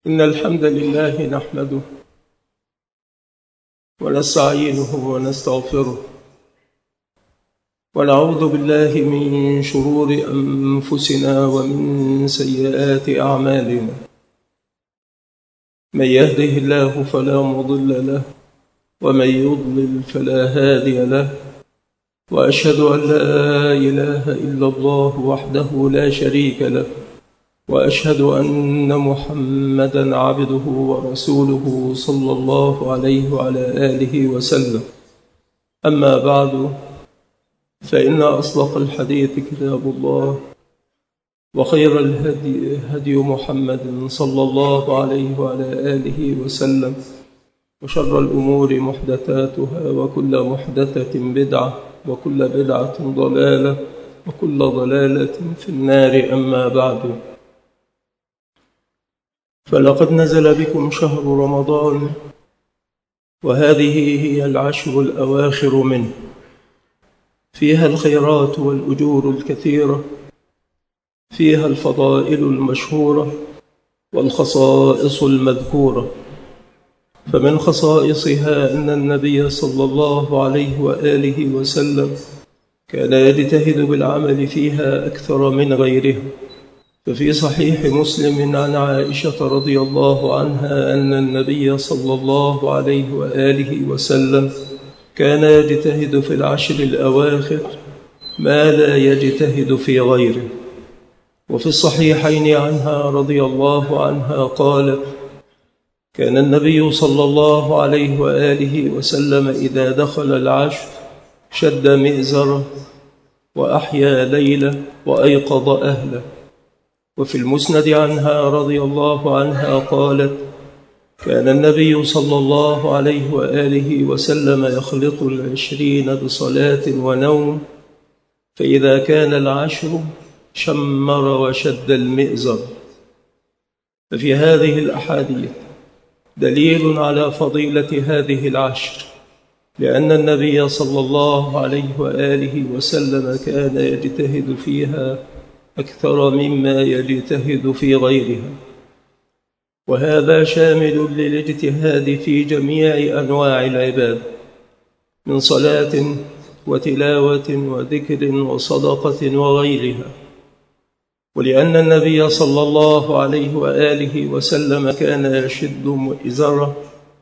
إن الحمد لله نحمده ونستعينه ونستغفره ونعوذ بالله من شرور أنفسنا ومن سيئات أعمالنا. من يهده الله فلا مضل له ومن يضلل فلا هادي له، وأشهد أن لا إله إلا الله وحده لا شريك له، وأشهد أن محمدًا عبده ورسوله صلى الله عليه وعلى آله وسلم. أما بعد، فإن أصدق الحديث كتاب الله، وخير الهدي هدي محمد صلى الله عليه وعلى آله وسلم، وشر الأمور محدثاتها، وكل محدثة بدعة، وكل بدعة ضلالة، وكل ضلالة في النار. أما بعد، فلقد نزل بكم شهر رمضان، وهذه هي العشر الأواخر منه، فيها الخيرات والأجور الكثيرة، فيها الفضائل المشهورة والخصائص المذكورة. فمن خصائصها أن النبي صلى الله عليه وآله وسلم كان يجتهد بالعمل فيها أكثر من غيرها. ففي صحيح مسلم عن عائشة رضي الله عنها أن النبي صلى الله عليه وآله وسلم كان يجتهد في العشر الأواخر ما لا يجتهد في غيره. وفي الصحيحين عنها رضي الله عنها قالت: كان النبي صلى الله عليه وآله وسلم إذا دخل العشر شد مئزره وأحيا ليله وأيقظ أهله. وفي المسند عنها رضي الله عنها قالت: كان النبي صلى الله عليه وآله وسلم يخلط 20 بصلاة ونوم، فإذا كان العشر شمر وشد المئزر. ففي هذه الأحاديث دليل على فضيلة هذه العشر، لأن النبي صلى الله عليه وآله وسلم كان يجتهد فيها أكثر مما يجتهد في غيرها، وهذا شامل للاجتهاد في جميع أنواع العبادة، من صلاة وتلاوة وذكر وصدقة وغيرها. ولأن النبي صلى الله عليه وآله وسلم كان يشد مئزره،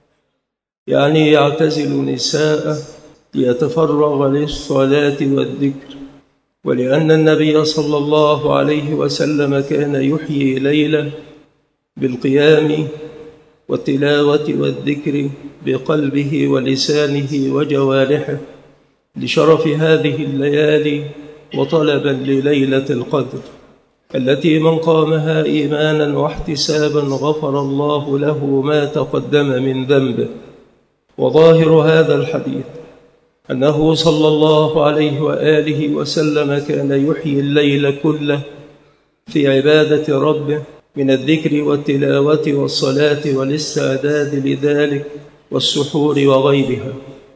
يعني يعتزل نساءه ليتفرغ للصلاة والذكر. ولأن النبي صلى الله عليه وسلم كان يحيي ليله بالقيام والتلاوة والذكر بقلبه ولسانه وجوارحه، لشرف هذه الليالي وطلبا لليلة القدر، التي من قامها إيمانا واحتسابا غفر الله له ما تقدم من ذنبه. وظاهر هذا الحديث أنه صلى الله عليه وآله وسلم كان يحيي الليل كله في عبادة ربه، من الذكر والتلاوة والصلاة والاستعداد لذلك والسحور وغيرها.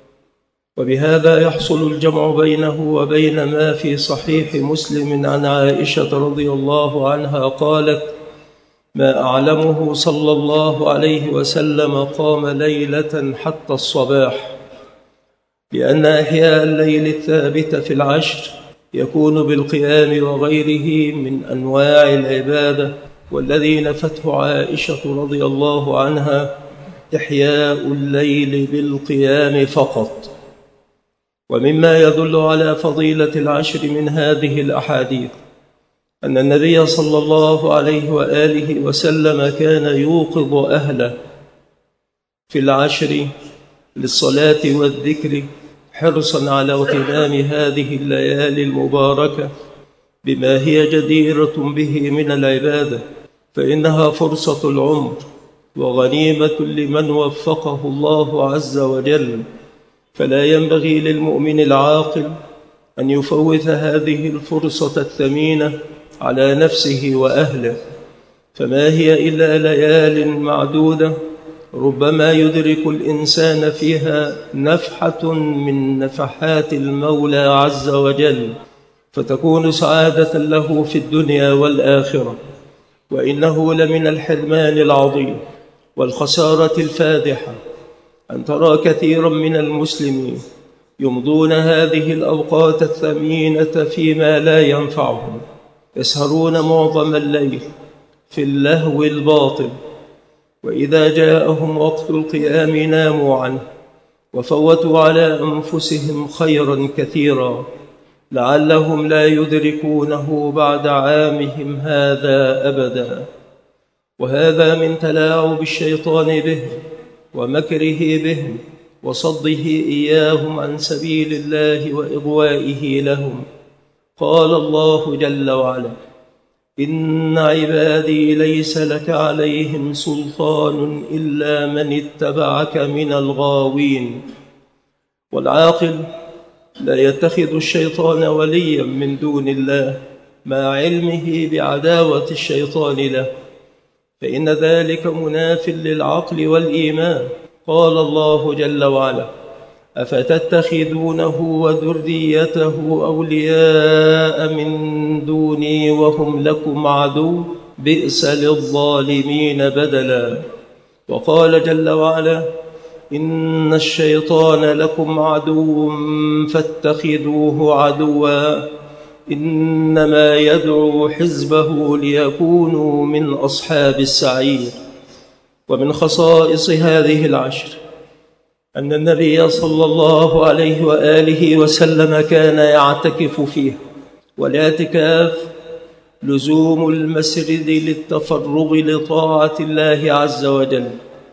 وبهذا يحصل الجمع بينه وبين ما في صحيح مسلم عن عائشة رضي الله عنها قالت: ما أعلمه صلى الله عليه وسلم قام ليلة حتى الصباح، لأن إحياء الليل الثابت في العشر يكون بالقيام وغيره من أنواع العبادة، والذي نفته عائشة رضي الله عنها إحياء الليل بالقيام فقط. ومما يدل على فضيلة العشر من هذه الأحاديث أن النبي صلى الله عليه وآله وسلم كان يوقظ أهله في العشر للصلاة والذكر، حرصا على اغتنام هذه الليالي المباركة بما هي جديرة به من العبادة، فإنها فرصة العمر وغنيمة لمن وفقه الله عز وجل. فلا ينبغي للمؤمن العاقل أن يفوت هذه الفرصة الثمينة على نفسه وأهله، فما هي إلا ليال معدودة ربما يدرك الإنسان فيها نفحة من نفحات المولى عز وجل، فتكون سعادة له في الدنيا والآخرة. وإنه لمن الحرمان العظيم والخسارة الفادحة أن ترى كثيرا من المسلمين يمضون هذه الأوقات الثمينة فيما لا ينفعهم، يسهرون معظم الليل في اللهو الباطل، وإذا جاءهم وقت القيام ناموا عنه وفوتوا على أنفسهم خيرا كثيرا لعلهم لا يدركونه بعد عامهم هذا أبدا. وهذا من تلاعب الشيطان بهم ومكره بهم وصده إياهم عن سبيل الله وإغوائه لهم. قال الله جل وعلا: إن عبادي ليس لك عليهم سلطان إلا من اتبعك من الغاوين. والعاقل لا يتخذ الشيطان وليا من دون الله مع علمه بعداوة الشيطان له، فإن ذلك مناف للعقل والإيمان. قال الله جل وعلا: أفتتخذونه وذريته أولياء من دوني وهم لكم عدو بئس للظالمين بدلا. وقال جل وعلا: إن الشيطان لكم عدو فاتخذوه عدوا إنما يدعو حزبه ليكونوا من أصحاب السعير. ومن خصائص هذه العشر أن النبي صلى الله عليه وآله وسلم كان يعتكف فيه، والاعتكاف لزوم المسجد للتفرغ لطاعة الله عز وجل،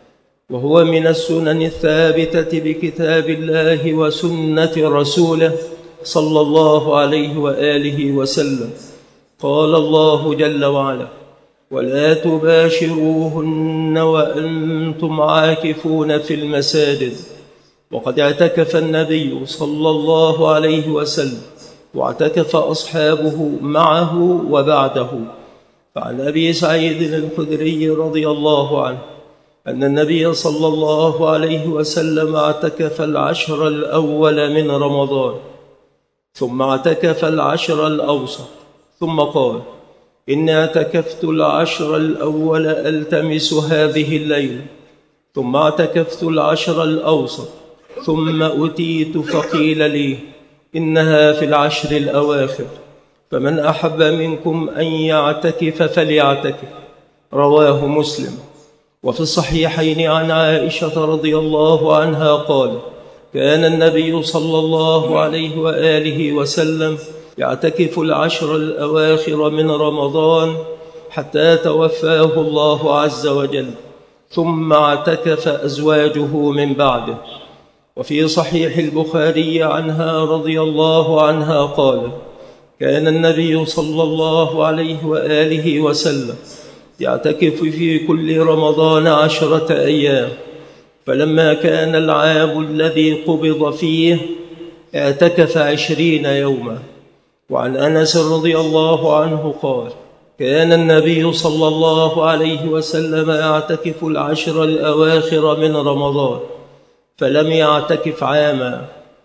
وهو من السنن الثابتة بكتاب الله وسنة رسوله صلى الله عليه وآله وسلم. قال الله جل وعلا: ولا تباشروهن وأنتم عاكفون في المساجد. وقد اعتكف النبي صلى الله عليه وسلم واعتكف أصحابه معه وبعده. فعن أبي سعيد الخدري رضي الله عنه أن النبي صلى الله عليه وسلم اعتكف العشر الأول من رمضان، ثم اعتكف العشر الأوسط، ثم قال: إني اعتكفت العشر الأول ألتمس هذه الليلة، ثم اعتكفت العشر الأوسط، ثم أتيت فقيل لي إنها في العشر الأواخر، فمن أحب منكم أن يعتكف فليعتكف. رواه مسلم. وفي الصحيحين عن عائشة رضي الله عنها قال: كان النبي صلى الله عليه وآله وسلم يعتكف العشر الأواخر من رمضان حتى توفاه الله عز وجل، ثم اعتكف أزواجه من بعده. وفي صحيح البخاري عنها رضي الله عنها قال: كان النبي صلى الله عليه وآله وسلم يعتكف في كل رمضان 10 أيام، فلما كان العام الذي قبض فيه اعتكف 20 يوما. وعن أنس رضي الله عنه قال: كان النبي صلى الله عليه وسلم يعتكف العشر الأواخر من رمضان، فلم يعتكف عاما،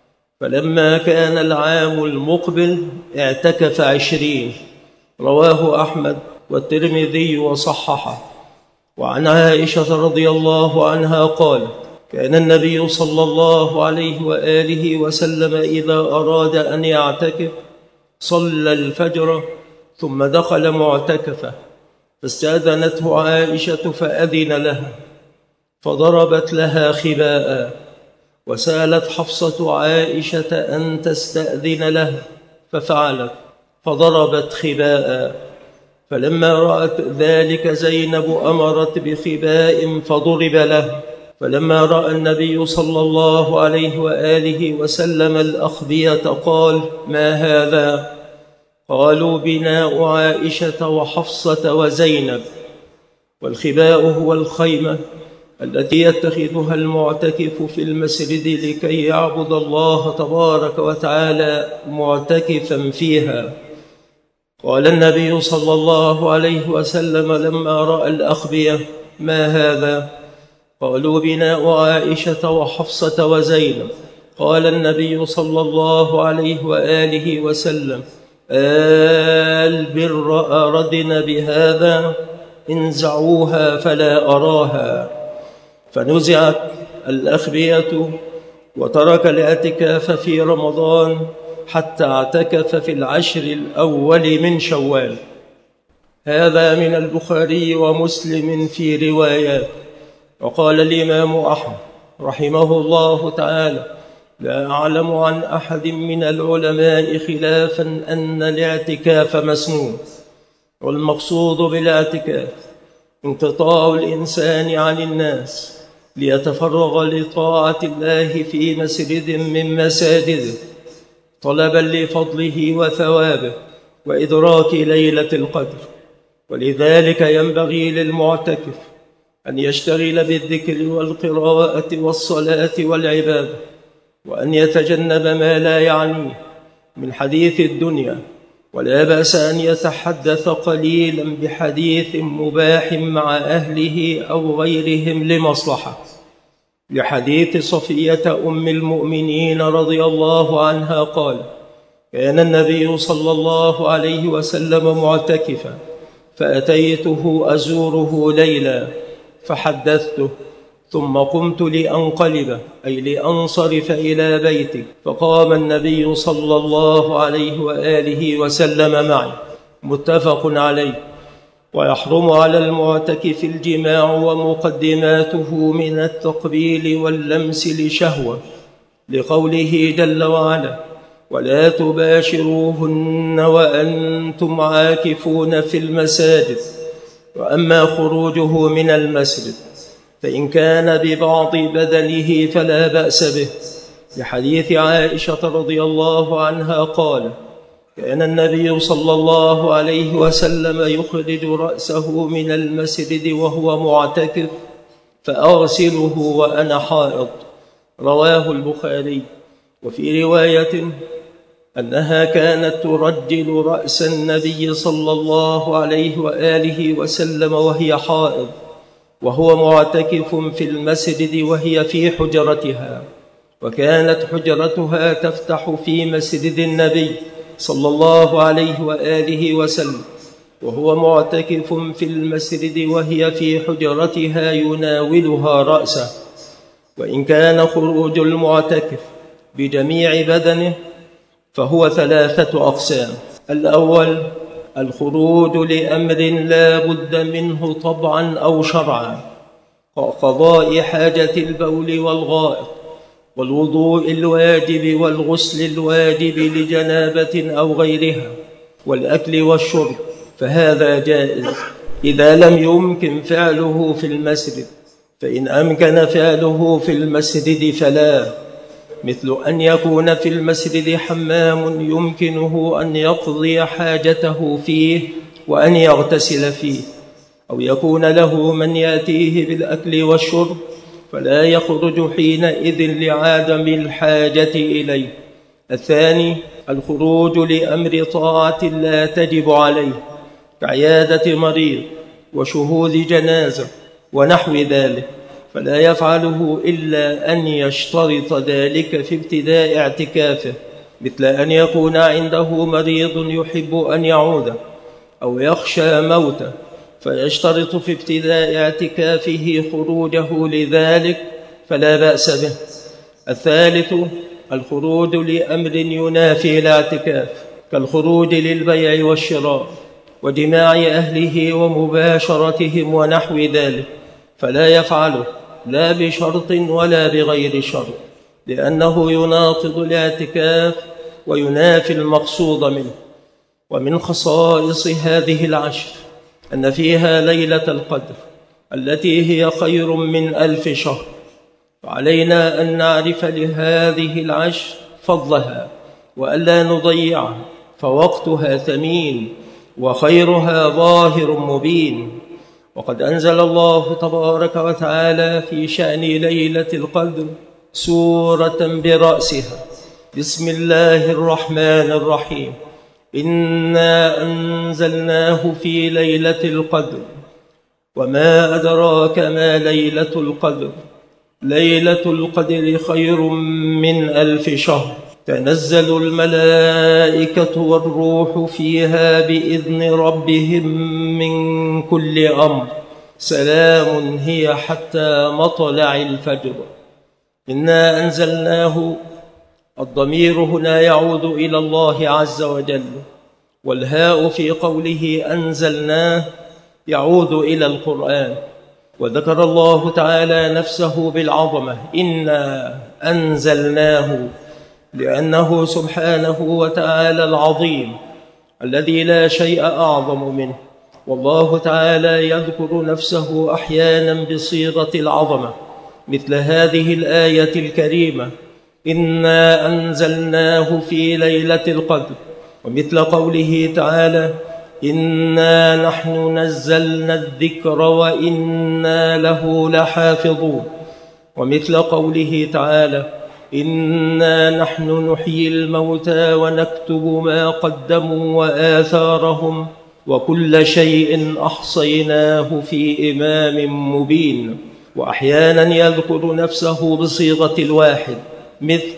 فلما كان العام المقبل اعتكف 20. رواه أحمد والترمذي وصححه. وعن عائشة رضي الله عنها قالت: كان النبي صلى الله عليه وآله وسلم إذا أراد أن يعتكف صلى الفجر ثم دخل معتكفه، فاستأذنته عائشة فأذن لها، فضربت لها خباء، وسألت حفصة عائشة أن تستأذن لها، ففعلت فضربت خباء. فلما رأت ذلك زينب أمرت بخباء فضرب له. فلما رأى النبي صلى الله عليه وآله وسلم الأخبية قال: ما هذا؟ قالوا: بناء عائشة وحفصة وزينب. والخباء هو الخيمة التي يتخذها المعتكف في المسجد لكي يعبد الله تبارك وتعالى معتكفا فيها. قال النبي صلى الله عليه وسلم لما رأى الأخبية: ما هذا؟ قالوا: بناء عائشة وحفصة وزينب. قال النبي صلى الله عليه وآله وسلم: البر أردنا بهذا؟ انزعوها فلا أراها. فنزعت الأخبية وترك الاعتكاف في رمضان حتى اعتكف في العشر الأول من شوال. هذا من البخاري ومسلم في روايات. وقال الإمام أحمد رحمه الله تعالى: لا أعلم عن أحد من العلماء خلافا أن الاعتكاف مسنون. والمقصود بالاعتكاف انقطاع الإنسان عن الناس ليتفرغ لطاعة الله في مسجد من مساجده طلبا لفضله وثوابه وإدراك ليلة القدر. ولذلك ينبغي للمعتكف أن يشتغل بالذكر والقراءة والصلاة والعبادة، وأن يتجنب ما لا يعنيه من حديث الدنيا. ولا بأس أن يتحدث قليلا بحديث مباح مع أهله أو غيرهم لمصلحة، لحديث صفية أم المؤمنين رضي الله عنها قال: كان النبي صلى الله عليه وسلم معتكفا فأتيته أزوره ليلا فحدثته، ثم قمت لأنقلب أي لأنصرف إلى بيتي، فقام النبي صلى الله عليه وآله وسلم معي. متفق عليه. ويحرم على المعتكف الجماع ومقدماته من التقبيل واللمس لشهوة، لقوله جل وعلا: ولا تباشروهن وأنتم عاكفون في المساجد. وأما خروجه من المسجد فإن كان ببعض بدنه فلا بأس به، لحديث عائشة رضي الله عنها قال: كان النبي صلى الله عليه وسلم يخرج رأسه من المسجد وهو معتكف فأغسله وأنا حائض. رواه البخاري. وفي رواية أنها كانت ترجل رأس النبي صلى الله عليه وآله وسلم وهي حائض وهو معتكف في المسجد وهي في حجرتها، وكانت حجرتها تفتح في مسجد النبي صلى الله عليه وآله وسلم، وهو معتكف في المسجد وهي في حجرتها يناولها رأسه. وإن كان خروج المعتكف بجميع بدنه فهو 3 أقسام. الأول: الخروج لأمر لا بد منه طبعا أو شرعا، كقضاء حاجة البول والغائط والوضوء الواجب والغسل الواجب لجنابة أو غيرها والأكل والشرب، فهذا جائز إذا لم يمكن فعله في المسجد. فإن أمكن فعله في المسجد فلا، مثل أن يكون في المسجد حمام يمكنه أن يقضي حاجته فيه وأن يغتسل فيه، أو يكون له من يأتيه بالأكل والشرب فلا يخرج حينئذ لعدم الحاجة إليه. الثاني: الخروج لأمر طاعة لا تجب عليه، كعيادة مريض وشهود جنازة ونحو ذلك، فلا يفعله إلا أن يشترط ذلك في ابتداء اعتكافه، مثل أن يكون عنده مريض يحب أن يعود أو يخشى موته فيشترط في ابتداء اعتكافه خروجه لذلك، فلا بأس به. الثالث: الخروج لأمر ينافي الاعتكاف، كالخروج للبيع والشراء وجماع أهله ومباشرتهم ونحو ذلك، فلا يفعله لا بشرط ولا بغير شرط، لأنه يناقض الاعتكاف وينافي المقصود منه. ومن خصائص هذه العشر أن فيها ليلة القدر التي هي خير من 1000 شهر، وعلينا أن نعرف لهذه العشر فضلها وألا نضيعها، فوقتها ثمين وخيرها ظاهر مبين. وقد أنزل الله تبارك وتعالى في شأن ليلة القدر سورة برأسها: بسم الله الرحمن الرحيم، إنا أنزلناه في ليلة القدر وما أدراك ما ليلة القدر، ليلة القدر خير من 1000 شهر. تنزل الملائكة والروح فيها بإذن ربهم من كل أمر سلام هي حتى مطلع الفجر. إنا أنزلناه. الضمير هنا يعود إلى الله عز وجل، والهاء في قوله أنزلناه يعود إلى القرآن. وذكر الله تعالى نفسه بالعظمة إنا أنزلناه، لأنه سبحانه وتعالى العظيم الذي لا شيء أعظم منه. والله تعالى يذكر نفسه أحيانا بصيغة العظمة، مثل هذه الآية الكريمة إنا أنزلناه في ليلة القدر، ومثل قوله تعالى إنا نحن نزلنا الذكر وإنا له لحافظون، ومثل قوله تعالى إنا نحن نحيي الموتى ونكتب ما قدموا وآثارهم وكل شيء أحصيناه في إمام مبين. وأحيانا يذكر نفسه بصيغة الواحد، مثل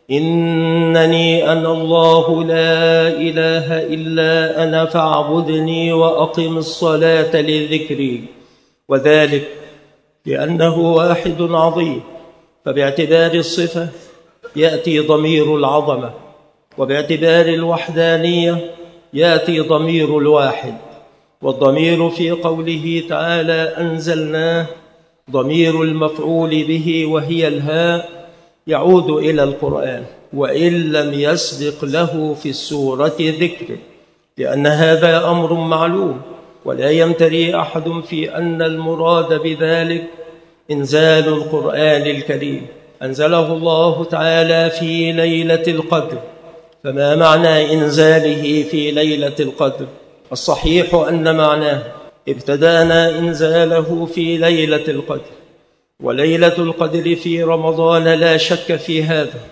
إنني أنا الله لا إله إلا أنا فاعبدني وأقم الصلاة لذكري، وذلك لأنه واحد عظيم، فباعتبار الصفة يأتي ضمير العظمة، وباعتبار الوحدانية يأتي ضمير الواحد. والضمير في قوله تعالى أنزلناه ضمير المفعول به وهي الهاء يعود إلى القرآن، وإن لم يسبق له في السورة ذكر، لأن هذا أمر معلوم، ولا يمتري أحد في أن المراد بذلك إنزال القرآن الكريم. أنزله الله تعالى في ليلة القدر، فما معنى إنزاله في ليلة القدر؟ الصحيح أن معناه ابتدأنا إنزاله في ليلة القدر، وليلة القدر في رمضان لا شك في هذا،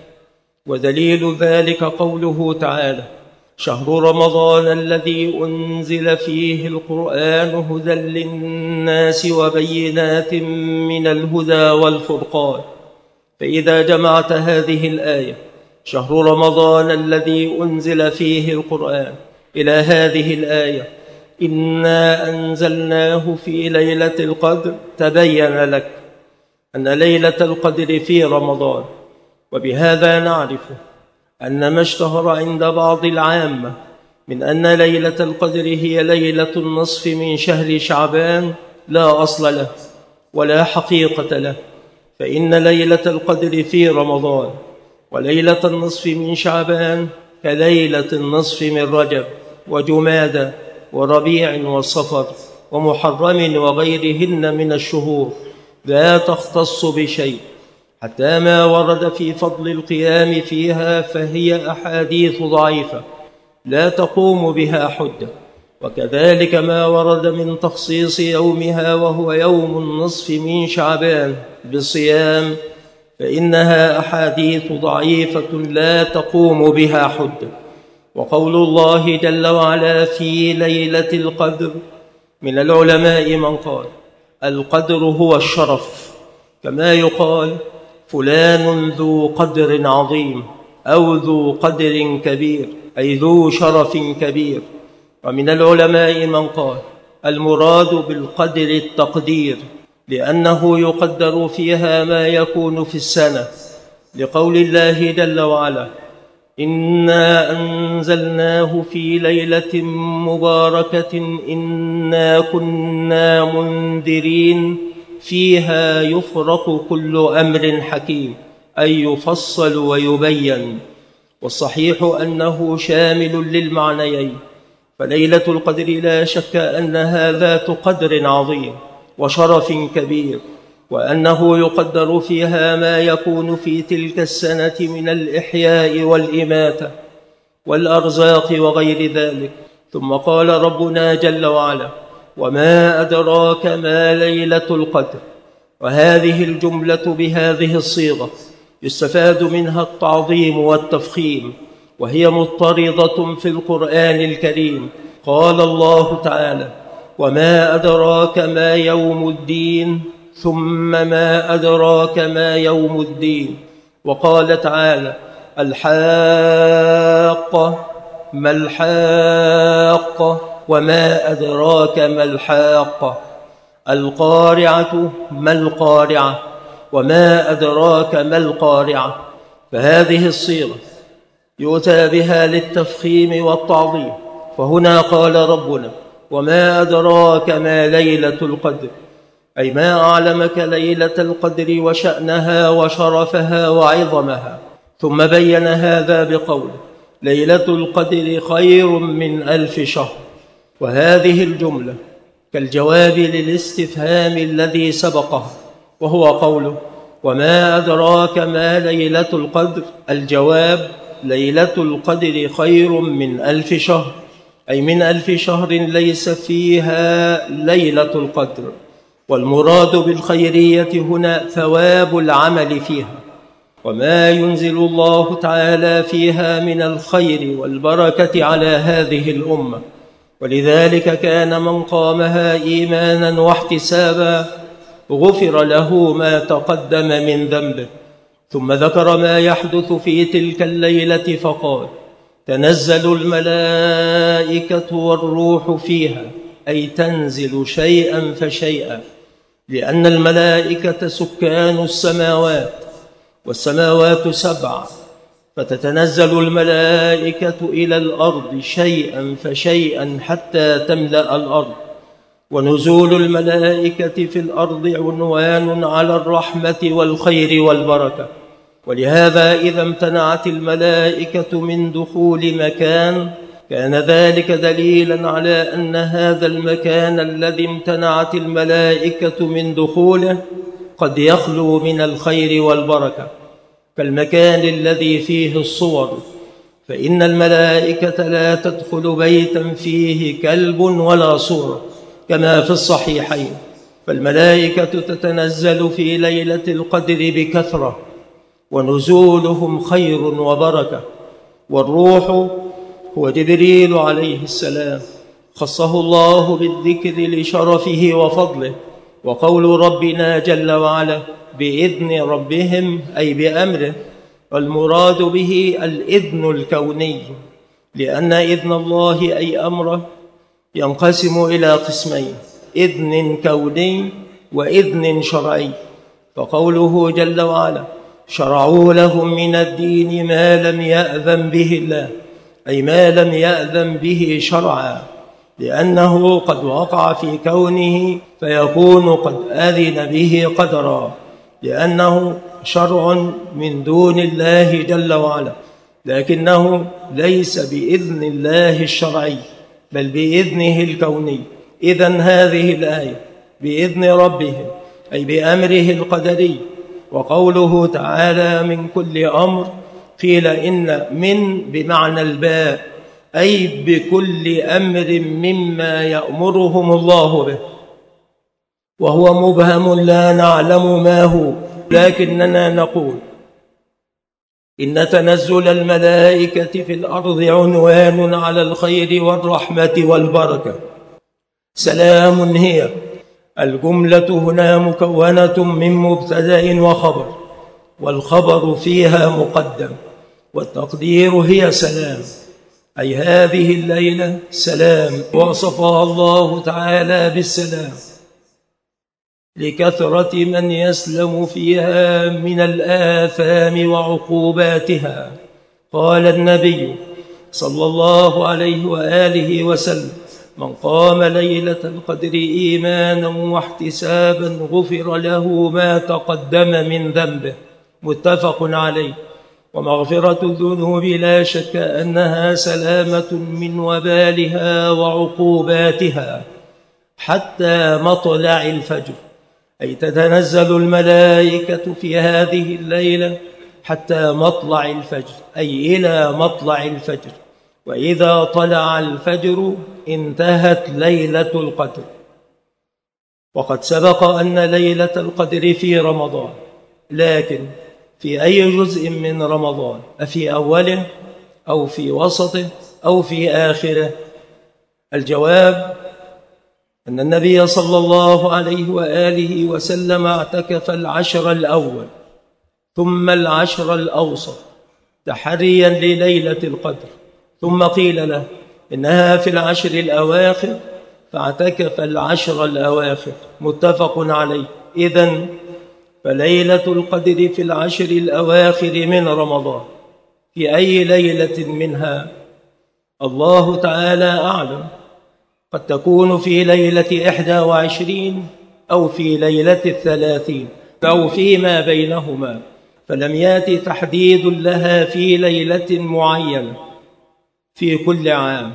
ودليل ذلك قوله تعالى شهر رمضان الذي أنزل فيه القرآن هدى للناس وبينات من الهدى والفرقان. فإذا جمعت هذه الآية شهر رمضان الذي أنزل فيه القرآن إلى هذه الآية إنا أنزلناه في ليلة القدر، تبين لك أن ليلة القدر في رمضان. وبهذا نعرف أن ما اشتهر عند بعض العامة من أن ليلة القدر هي ليلة النصف من شهر شعبان لا أصل له ولا حقيقة له، فإن ليلة القدر في رمضان وليلة النصف من شعبان كليلة النصف من رجب وجمادى وربيع وصفر ومحرم وغيرهن من الشهور، لا تختص بشيء، حتى ما ورد في فضل القيام فيها فهي أحاديث ضعيفة لا تقوم بها حجة، وكذلك ما ورد من تخصيص يومها وهو يوم النصف من شعبان بالصيام فإنها أحاديث ضعيفة لا تقوم بها حجة. وقول الله جل وعلا في ليلة القدر، من العلماء من قال القدر هو الشرف، كما يقال فلان ذو قدر عظيم أو ذو قدر كبير، أي ذو شرف كبير. ومن العلماء من قال المراد بالقدر التقدير، لأنه يقدر فيها ما يكون في السنة، لقول الله جل وعلا إنا أنزلناه في ليلة مباركة إنا كنا منذرين فيها يفرق كل أمر حكيم، أي يفصل ويبين. والصحيح أنه شامل للمعنيين، فليلة القدر لا شك أنها ذات قدر عظيم وشرف كبير، وأنه يقدر فيها ما يكون في تلك السنة من الإحياء والإماتة والأرزاق وغير ذلك. ثم قال ربنا جل وعلا وما أدراك ما ليلة القدر. وهذه الجملة بهذه الصيغة يستفاد منها التعظيم والتفخيم، وهي مضطردة في القرآن الكريم. قال الله تعالى وما أدراك ما يوم الدين، ثم ما أدراك ما يوم الدين. وقال تعالى الحاقة ما الحاقة وما أدراك ما الحاقة. القارعة ما القارعة وما أدراك ما القارعة. فهذه الصيغة يؤتى بها للتفخيم والتعظيم. فهنا قال ربنا: وما أدراك ما ليلة القدر، أي ما أعلمك ليلة القدر وشأنها وشرفها وعظمها. ثم بين هذا بقوله: ليلة القدر خير من 1000 شهر. وهذه الجملة كالجواب للاستفهام الذي سبقها، وهو قوله: وما أدراك ما ليلة القدر. الجواب: ليلة القدر خير من 1000 شهر، أي من 1000 شهر ليس فيها ليلة القدر. والمراد بالخيرية هنا ثواب العمل فيها، وما ينزل الله تعالى فيها من الخير والبركة على هذه الأمة. ولذلك كان من قامها إيمانا واحتسابا غفر له ما تقدم من ذنبه. ثم ذكر ما يحدث في تلك الليلة فقال: تنزل الملائكة والروح فيها، أي تنزل شيئا فشيئا، لأن الملائكة سكان السماوات، والسماوات 7، فتتنزل الملائكة إلى الأرض شيئا فشيئا حتى تملأ الأرض. ونزول الملائكة في الأرض عنوان على الرحمة والخير والبركة. ولهذا إذا امتنعت الملائكة من دخول مكان كان ذلك دليلا على أن هذا المكان الذي امتنعت الملائكة من دخوله قد يخلو من الخير والبركة، كالمكان الذي فيه الصور، فإن الملائكة لا تدخل بيتا فيه كلب ولا صورة كما في الصحيحين. فالملائكة تتنزل في ليلة القدر بكثرة، ونزولهم خير وبركة. والروح هو جبريل عليه السلام، خصه الله بالذكر لشرفه وفضله. وقول ربنا جل وعلا: بإذن ربهم، أي بأمره. والمراد به الإذن الكوني، لأن إذن الله أي أمره ينقسم إلى قسمين: إذن كوني وإذن شرعي. فقوله جل وعلا: شرعوا لهم من الدين ما لم يأذن به الله، أي ما لم يأذن به شرعا، لأنه قد وقع في كونه فيكون قد أذن به قدرا، لأنه شرع من دون الله جل وعلا، لكنه ليس بإذن الله الشرعي بل بإذنه الكوني. إذن هذه الآية بإذن ربهم، أي بأمره القدري. وقوله تعالى: من كل أمر، قيل إن من بمعنى الباء، أي بكل أمر مما يأمرهم الله به، وهو مبهم لا نعلم ما هو، لكننا نقول إن تنزل الملائكة في الأرض عنوان على الخير والرحمة والبركة. سلام هي، الجملة هنا مكونة من مبتدأ وخبر، والخبر فيها مقدم، والتقدير هي سلام، أي هذه الليلة سلام، وصفها الله تعالى بالسلام لكثرة من يسلم فيها من الآثام وعقوباتها. قال النبي صلى الله عليه وآله وسلم: من قام ليلة القدر إيمانا واحتسابا غفر له ما تقدم من ذنبه. متفق عليه. ومغفرة الذنوب لا شك أنها سلامة من وبالها وعقوباتها حتى مطلع الفجر، أي تتنزل الملائكة في هذه الليلة حتى مطلع الفجر، أي إلى مطلع الفجر. وإذا طلع الفجر انتهت ليلة القدر. وقد سبق أن ليلة القدر في رمضان، لكن في أي جزء من رمضان؟ أفي أوله أو في وسطه أو في آخره؟ الجواب أن النبي صلى الله عليه وآله وسلم اعتكف العشر الأول، ثم العشر الأوسط، تحريا لليلة القدر، ثم قيل له إنها في العشر الأواخر فاعتكف العشر الأواخر، متفق عليه. إذن فليلة القدر في العشر الأواخر من رمضان، في أي ليلة منها الله تعالى أعلم، قد تكون في ليلة 21 أو في ليلة 30 أو فيما بينهما، فلم يأتي تحديد لها في ليلة معينة في كل عام.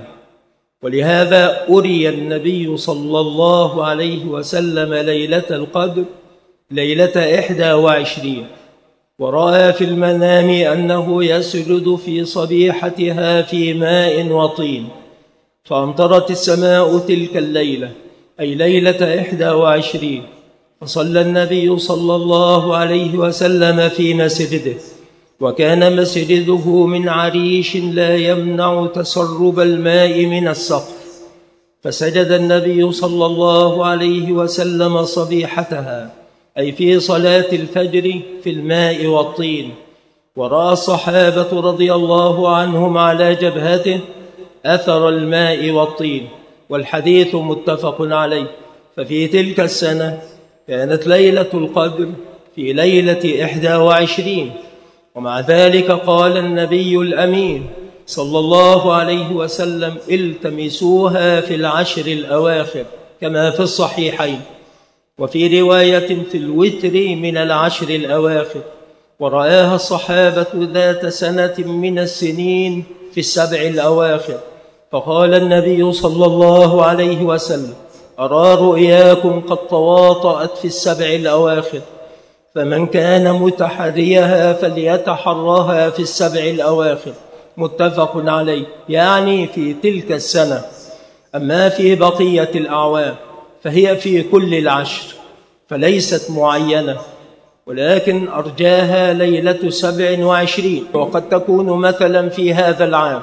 ولهذا أري النبي صلى الله عليه وسلم ليلة القدر ليلة 21، ورأى في المنام أنه يسجد في صبيحتها في ماء وطين، فأمطرت السماء تلك الليلة، أي ليلة 21، فصلى النبي صلى الله عليه وسلم في مسجده، وكان مسجده من عريش لا يمنع تسرب الماء من السقف، فسجد النبي صلى الله عليه وسلم صبيحتها، أي في صلاة الفجر، في الماء والطين، ورأى الصحابة رضي الله عنهم على جبهته أثر الماء والطين، والحديث متفق عليه. ففي تلك السنة كانت ليلة القدر في ليلة 21، ومع ذلك قال النبي الأمين صلى الله عليه وسلم: التمسوها في العشر الأواخر، كما في الصحيحين، وفي رواية في الوتر من العشر الأواخر. ورآها الصحابة ذات سنة من السنين في السبع الأواخر، فقال النبي صلى الله عليه وسلم: أرى رؤياكم قد تواطأت في السبع الأواخر، فمن كان متحريها فليتحرها في السبع الأواخر، متفق عليه، يعني في تلك السنة. أما في بقية الأعوام فهي في كل العشر، فليست معينة، ولكن أرجاها ليلة 27، وقد تكون مثلا في هذا العام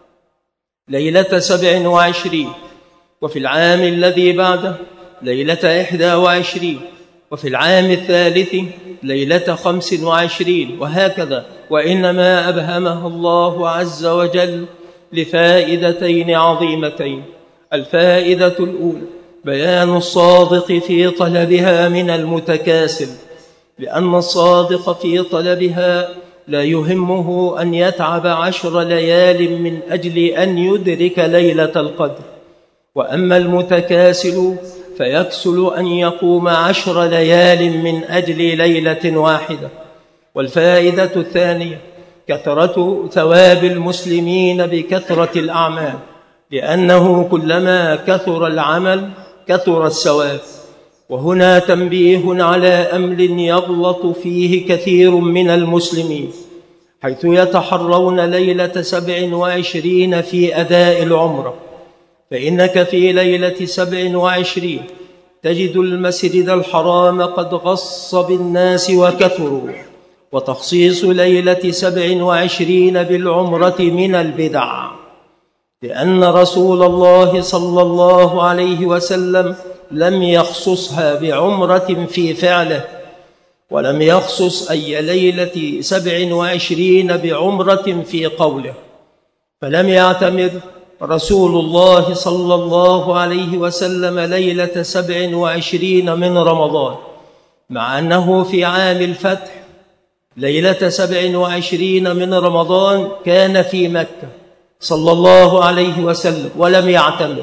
ليلة 27، وفي العام الذي بعده ليلة 21، وفي العام الثالث ليلة 25، وهكذا. وإنما أبهمها الله عز وجل لفائدتين عظيمتين: الفائدة الأولى بيان الصادق في طلبها من المتكاسل، لأن الصادق في طلبها لا يهمه أن يتعب 10 ليال من أجل أن يدرك ليلة القدر، وأما المتكاسل فيكسل أن يقوم 10 ليال من أجل ليلة واحدة. والفائدة الثانية كثرة ثواب المسلمين بكثرة الأعمال، لأنه كلما كثر العمل كثر الثواب. وهنا تنبيه على أمر يغلط فيه كثير من المسلمين، حيث يتحرون ليلة 27 في أداء العمرة، فإنك في ليلة 27 تجد المسجد الحرام قد غص بالناس وكثروا، وتخصيص ليلة 27 بالعمرة من البدع، لأن رسول الله صلى الله عليه وسلم لم يخصصها بعمرة في فعله، ولم يخصص أي ليلة 27 بعمرة في قوله، فلم يعتمر رسول الله صلى الله عليه وسلم ليلة 27 من رمضان، مع أنه في عام الفتح ليلة 27 من رمضان كان في مكة صلى الله عليه وسلم ولم يعتمر،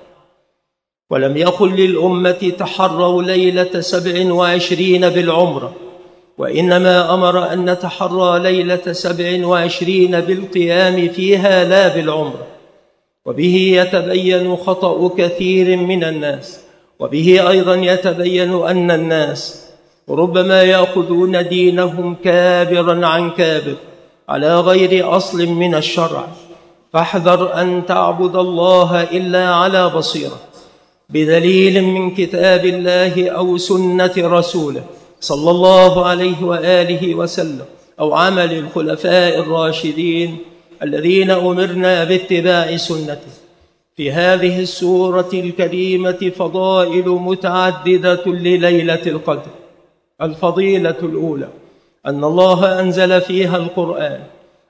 ولم يقل للأمة تحروا ليلة 27 بالعمرة، وإنما أمر أن نتحرى ليلة 27 بالقيام فيها لا بالعمرة. وبه يتبين خطأ كثير من الناس، وبه أيضا يتبين أن الناس ربما يأخذون دينهم كابرا عن كابر على غير أصل من الشرع، فاحذر أن تعبد الله إلا على بصيرة بدليل من كتاب الله أو سنة رسوله صلى الله عليه وآله وسلم، أو عمل الخلفاء الراشدين الذين أمرنا باتباع سنته. في هذه السورة الكريمة فضائل متعددة لليلة القدر. الفضيلة الأولى أن الله أنزل فيها القرآن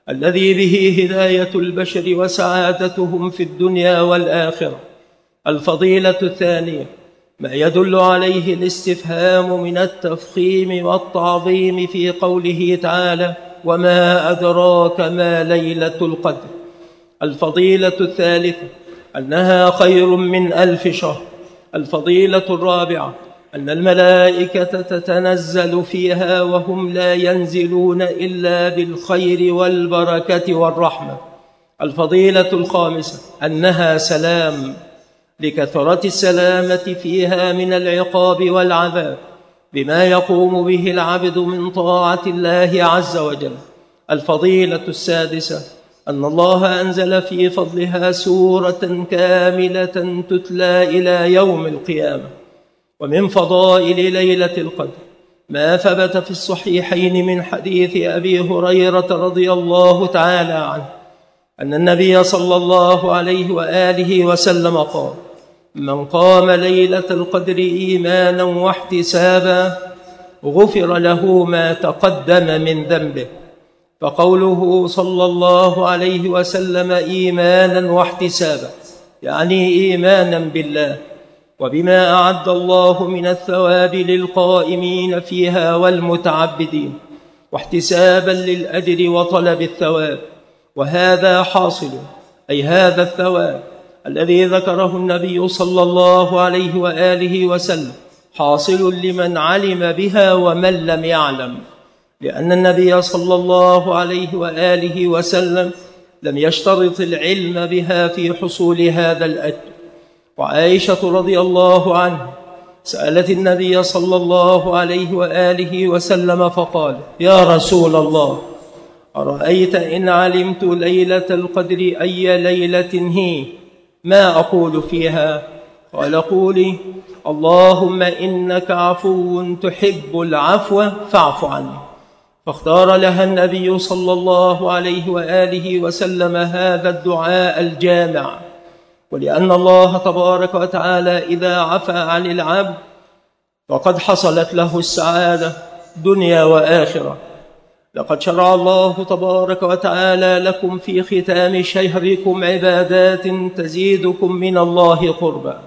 الذي به هداية البشر وسعادتهم في الدنيا والآخرة. الفضيلة الثانية ما يدل عليه الاستفهام من التفخيم والتعظيم في قوله تعالى: وما أدراك ما ليلة القدر. الفضيلة الثالثة أنها خير من 1000 شهر. الفضيلة الرابعة أن الملائكة تتنزل فيها وهم لا ينزلون إلا بالخير والبركة والرحمة. الفضيلة الخامسة أنها سلام، لكثرة السلامة فيها من العقاب والعذاب بما يقوم به العبد من طاعة الله عز وجل. الفضيلة السادسة أن الله أنزل في فضلها سورة كاملة تتلى إلى يوم القيامة. ومن فضائل ليلة القدر ما ثبت في الصحيحين من حديث أبي هريرة رضي الله تعالى عنه أن النبي صلى الله عليه وآله وسلم قال: من قام ليلة القدر إيمانا واحتسابا غفر له ما تقدم من ذنبه. فقوله صلى الله عليه وسلم إيمانا واحتسابا يعني إيمانا بالله وبما أعد الله من الثواب للقائمين فيها والمتعبدين، واحتسابا للأجر وطلب الثواب. وهذا حاصل، أي هذا الثواب الذي ذكره النبي صلى الله عليه وآله وسلم حاصل لمن علم بها ومن لم يعلم، لأن النبي صلى الله عليه وآله وسلم لم يشترط العلم بها في حصول هذا الأجر. وعائشة رضي الله عنها سألت النبي صلى الله عليه وآله وسلم فقال: يا رسول الله، أرأيت إن علمت ليلة القدر أي ليلة هي ما أقول فيها؟ قال: قولي: اللهم إنك عفو تحب العفو فاعف عني. فاختار لها النبي صلى الله عليه وآله وسلم هذا الدعاء الجامع. ولأن الله تبارك وتعالى إذا عفى عن العبد فقد حصلت له السعادة دنيا وآخرة. لقد شرع الله تبارك وتعالى لكم في ختام شهركم عبادات تزيدكم من الله قربا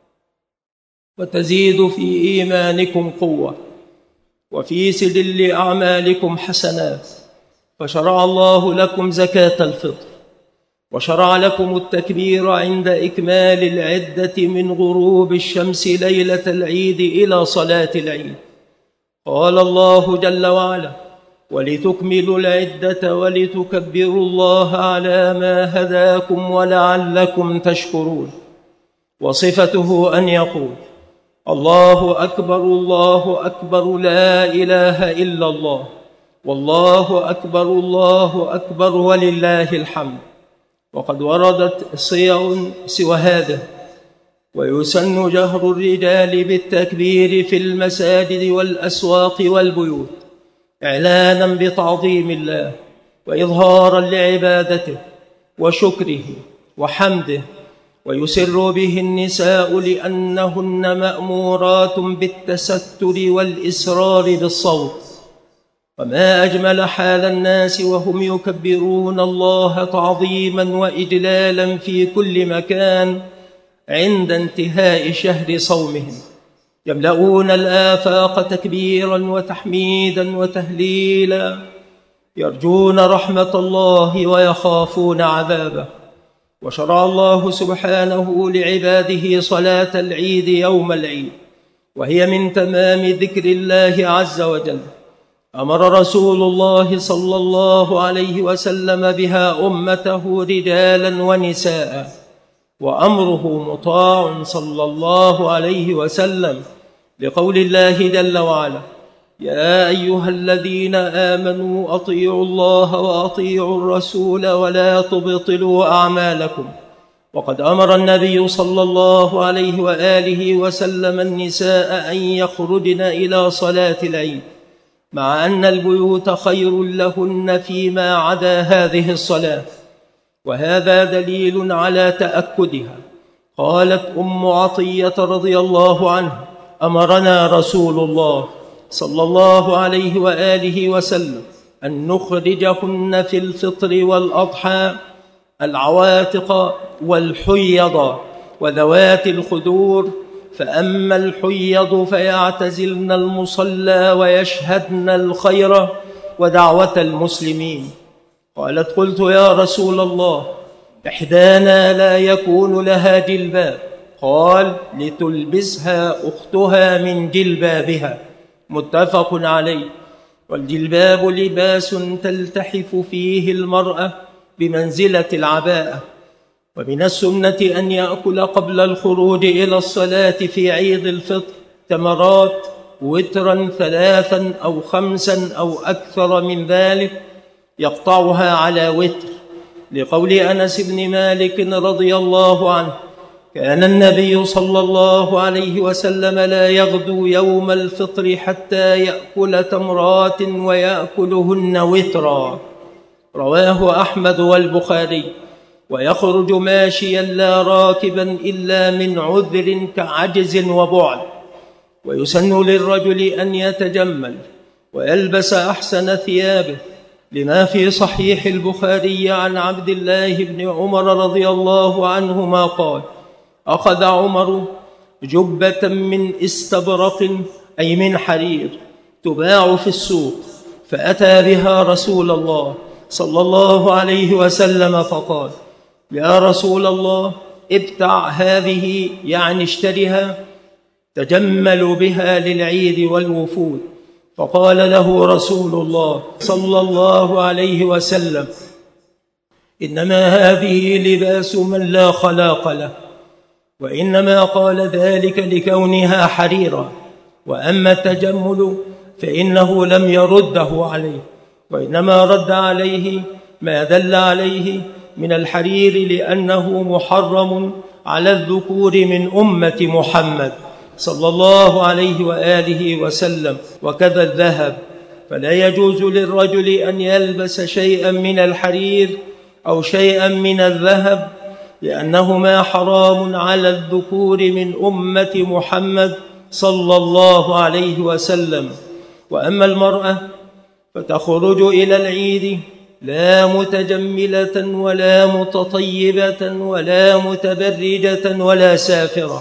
وتزيد في إيمانكم قوة وفي سدل أعمالكم حسنات. فشرع الله لكم زكاة الفطر، وشرع لكم التكبير عند إكمال العدة من غروب الشمس ليلة العيد إلى صلاة العيد. قال الله جل وعلا: ولتكملوا العدة ولتكبروا الله على ما هداكم ولعلكم تشكرون. وصفته أن يقول: الله أكبر الله أكبر لا إله إلا الله، والله أكبر الله أكبر ولله الحمد. وقد وردت صيغ سوى هذا. ويسن جهر الرجال بالتكبير في المساجد والأسواق والبيوت إعلانا بتعظيم الله وإظهارا لعبادته وشكره وحمده. ويسر به النساء لأنهن مأمورات بالتستر والإسرار بالصوت. وما أجمل حال الناس وهم يكبرون الله تعظيما وإجلالا في كل مكان عند انتهاء شهر صومهم، يملؤون الآفاق تكبيرا وتحميدا وتهليلا، يرجون رحمة الله ويخافون عذابه. وشرع الله سبحانه لعباده صلاة العيد يوم العيد، وهي من تمام ذكر الله عز وجل. أمر رسول الله صلى الله عليه وسلم بها أمته رجالا ونساء، وأمره مطاع صلى الله عليه وسلم، لقول الله جل وعلا: يا أيها الذين آمنوا أطيعوا الله وأطيعوا الرسول ولا تبطلوا أعمالكم. وقد أمر النبي صلى الله عليه وآله وسلم النساء أن يخرجن إلى صلاة العيد، مع أن البيوت خير لهن فيما عدا هذه الصلاة، وهذا دليل على تأكدها. قالت أم عطية رضي الله عنها: أمرنا رسول الله صلى الله عليه وآله وسلم أن نخرجهن في الفطر والأضحى العواتق والحيض وذوات الخدور، فأما الحيض فيعتزلن المصلى ويشهدن الخير ودعوة المسلمين. قالت: قلت يا رسول الله، إحدانا لا يكون لها جلباب. قال: لتلبسها أختها من جلبابها. متفق عليه. والجلباب لباس تلتحف فيه المرأة بمنزلة العباءة. ومن السنة أن يأكل قبل الخروج إلى الصلاة في عيد الفطر تمرات وترا 3 أو 5 أو أكثر من ذلك، يقطعها على وتر، لقول أنس بن مالك رضي الله عنه: كان النبي صلى الله عليه وسلم لا يغدو يوم الفطر حتى يأكل تمرات ويأكلهن وترا. رواه أحمد والبخاري. ويخرج ماشيا لا راكبا إلا من عذر كعجز وبعد. ويسن للرجل أن يتجمل ويلبس أحسن ثيابه، لما في صحيح البخاري عن عبد الله بن عمر رضي الله عنهما قال: أخذ عمر جبة من استبرق، أي من حرير، تباع في السوق، فأتى بها رسول الله صلى الله عليه وسلم فقال: يا رسول الله، ابتع هذه، يعني اشترها، تجمل بها للعيد والوفود. فقال له رسول الله صلى الله عليه وسلم: إنما هذه لباس من لا خلاق له. وإنما قال ذلك لكونها حريرا، وأما التجمل فإنه لم يرده عليه، وإنما رد عليه ما دل عليه من الحرير، لأنه محرم على الذكور من أمة محمد صلى الله عليه وآله وسلم. وكذا الذهب، فلا يجوز للرجل أن يلبس شيئا من الحرير أو شيئا من الذهب، لأنهما حرام على الذكور من أمة محمد صلى الله عليه وسلم. وأما المرأة فتخرج إلى العيد لا متجملة ولا متطيبة ولا متبرجة ولا سافرة،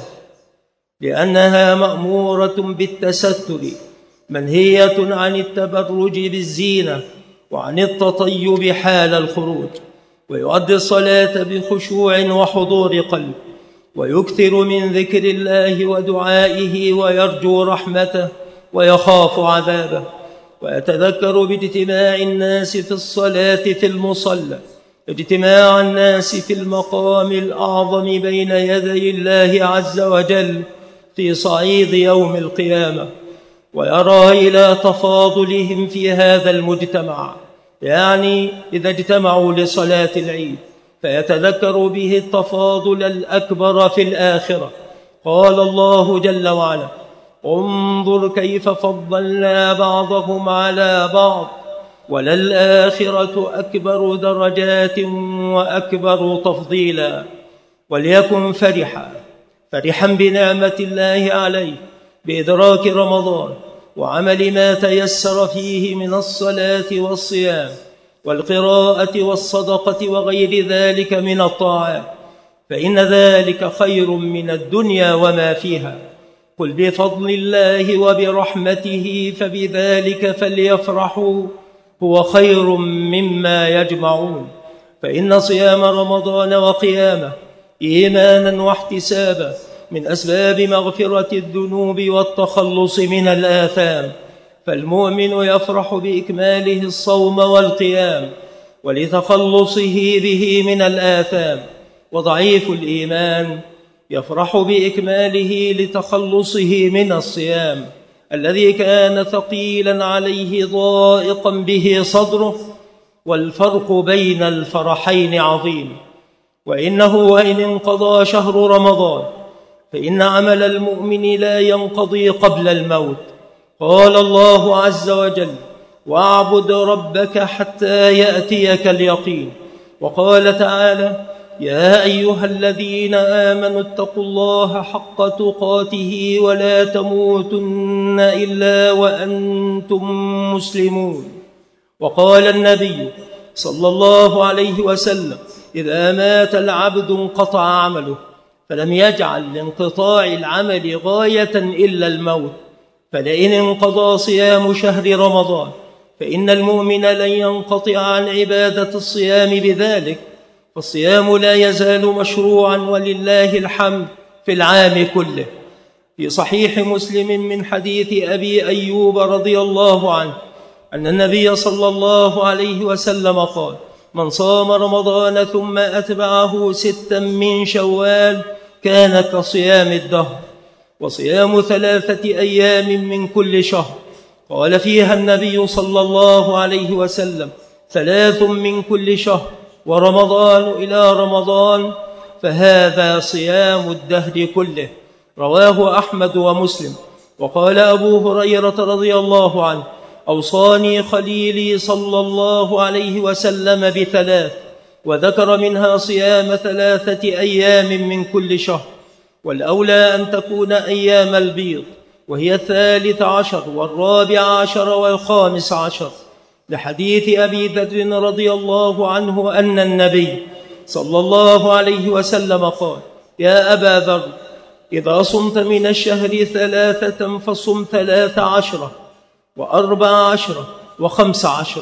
لأنها مأمورة بالتستر، منهية عن التبرج بالزينة وعن التطيب حال الخروج. ويؤدي الصلاة بخشوع وحضور قلب، ويكثر من ذكر الله ودعائه، ويرجو رحمته ويخاف عذابه. ويتذكر باجتماع الناس في الصلاة في المصلى اجتماع الناس في المقام الأعظم بين يدي الله عز وجل في صعيد يوم القيامة، ويرى إلى تفاضلهم في هذا المجتمع، يعني إذا اجتمعوا لصلاة العيد، فيتذكر به التفاضل الأكبر في الآخرة. قال الله جل وعلا: انظر كيف فضلنا بعضهم على بعض وللآخرة أكبر درجات وأكبر تفضيلا. وليكن فرحا بنعمة الله عليه بإدراك رمضان وعمل ما تيسر فيه من الصلاة والصيام والقراءة والصدقة وغير ذلك من الطاعات، فإن ذلك خير من الدنيا وما فيها. قل بفضل الله وبرحمته فبذلك فليفرحوا هو خير مما يجمعون. فإن صيام رمضان وقيامه إيمانا واحتسابا من أسباب مغفرة الذنوب والتخلص من الآثام، فالمؤمن يفرح بإكماله الصوم والقيام ولتخلصه به من الآثام، وضعيف الإيمان يفرح بإكماله لتخلصه من الصيام الذي كان ثقيلا عليه ضائقا به صدره. والفرق بين الفرحين عظيم. وإنه وإن انقضى شهر رمضان فإن عمل المؤمن لا ينقضي قبل الموت. قال الله عز وجل: واعبد ربك حتى يأتيك اليقين. وقال تعالى: يا أيها الذين آمنوا اتقوا الله حق تقاته ولا تموتن إلا وأنتم مسلمون. وقال النبي صلى الله عليه وسلم: إذا مات العبد انقطع عمله، فلم يجعل لانقطاع العمل غاية إلا الموت. فلئن انقضى صيام شهر رمضان فإن المؤمن لن ينقطع عن عبادة الصيام بذلك، فالصيام لا يزال مشروعا ولله الحمد في العام كله. في صحيح مسلم من حديث أبي أيوب رضي الله عنه أن النبي صلى الله عليه وسلم قال: من صام رمضان ثم أتبعه 6 من شوال كان كصيام الدهر، وصيام 3 أيام من كل شهر. قال فيها النبي صلى الله عليه وسلم: 3 من كل شهر، ورمضان إلى رمضان، فهذا صيام الدهر كله. رواه أحمد ومسلم. وقال أبو هريرة رضي الله عنه: أوصاني خليلي صلى الله عليه وسلم ب3، وذكر منها صيام 3 أيام من كل شهر، والأولى أن تكون أيام البيض، وهي 13 و14 و15، لحديث أبي ذر رضي الله عنه أن النبي صلى الله عليه وسلم قال: يا أبا ذر، إذا صمت من الشهر 3 فصم 13 و14 و15.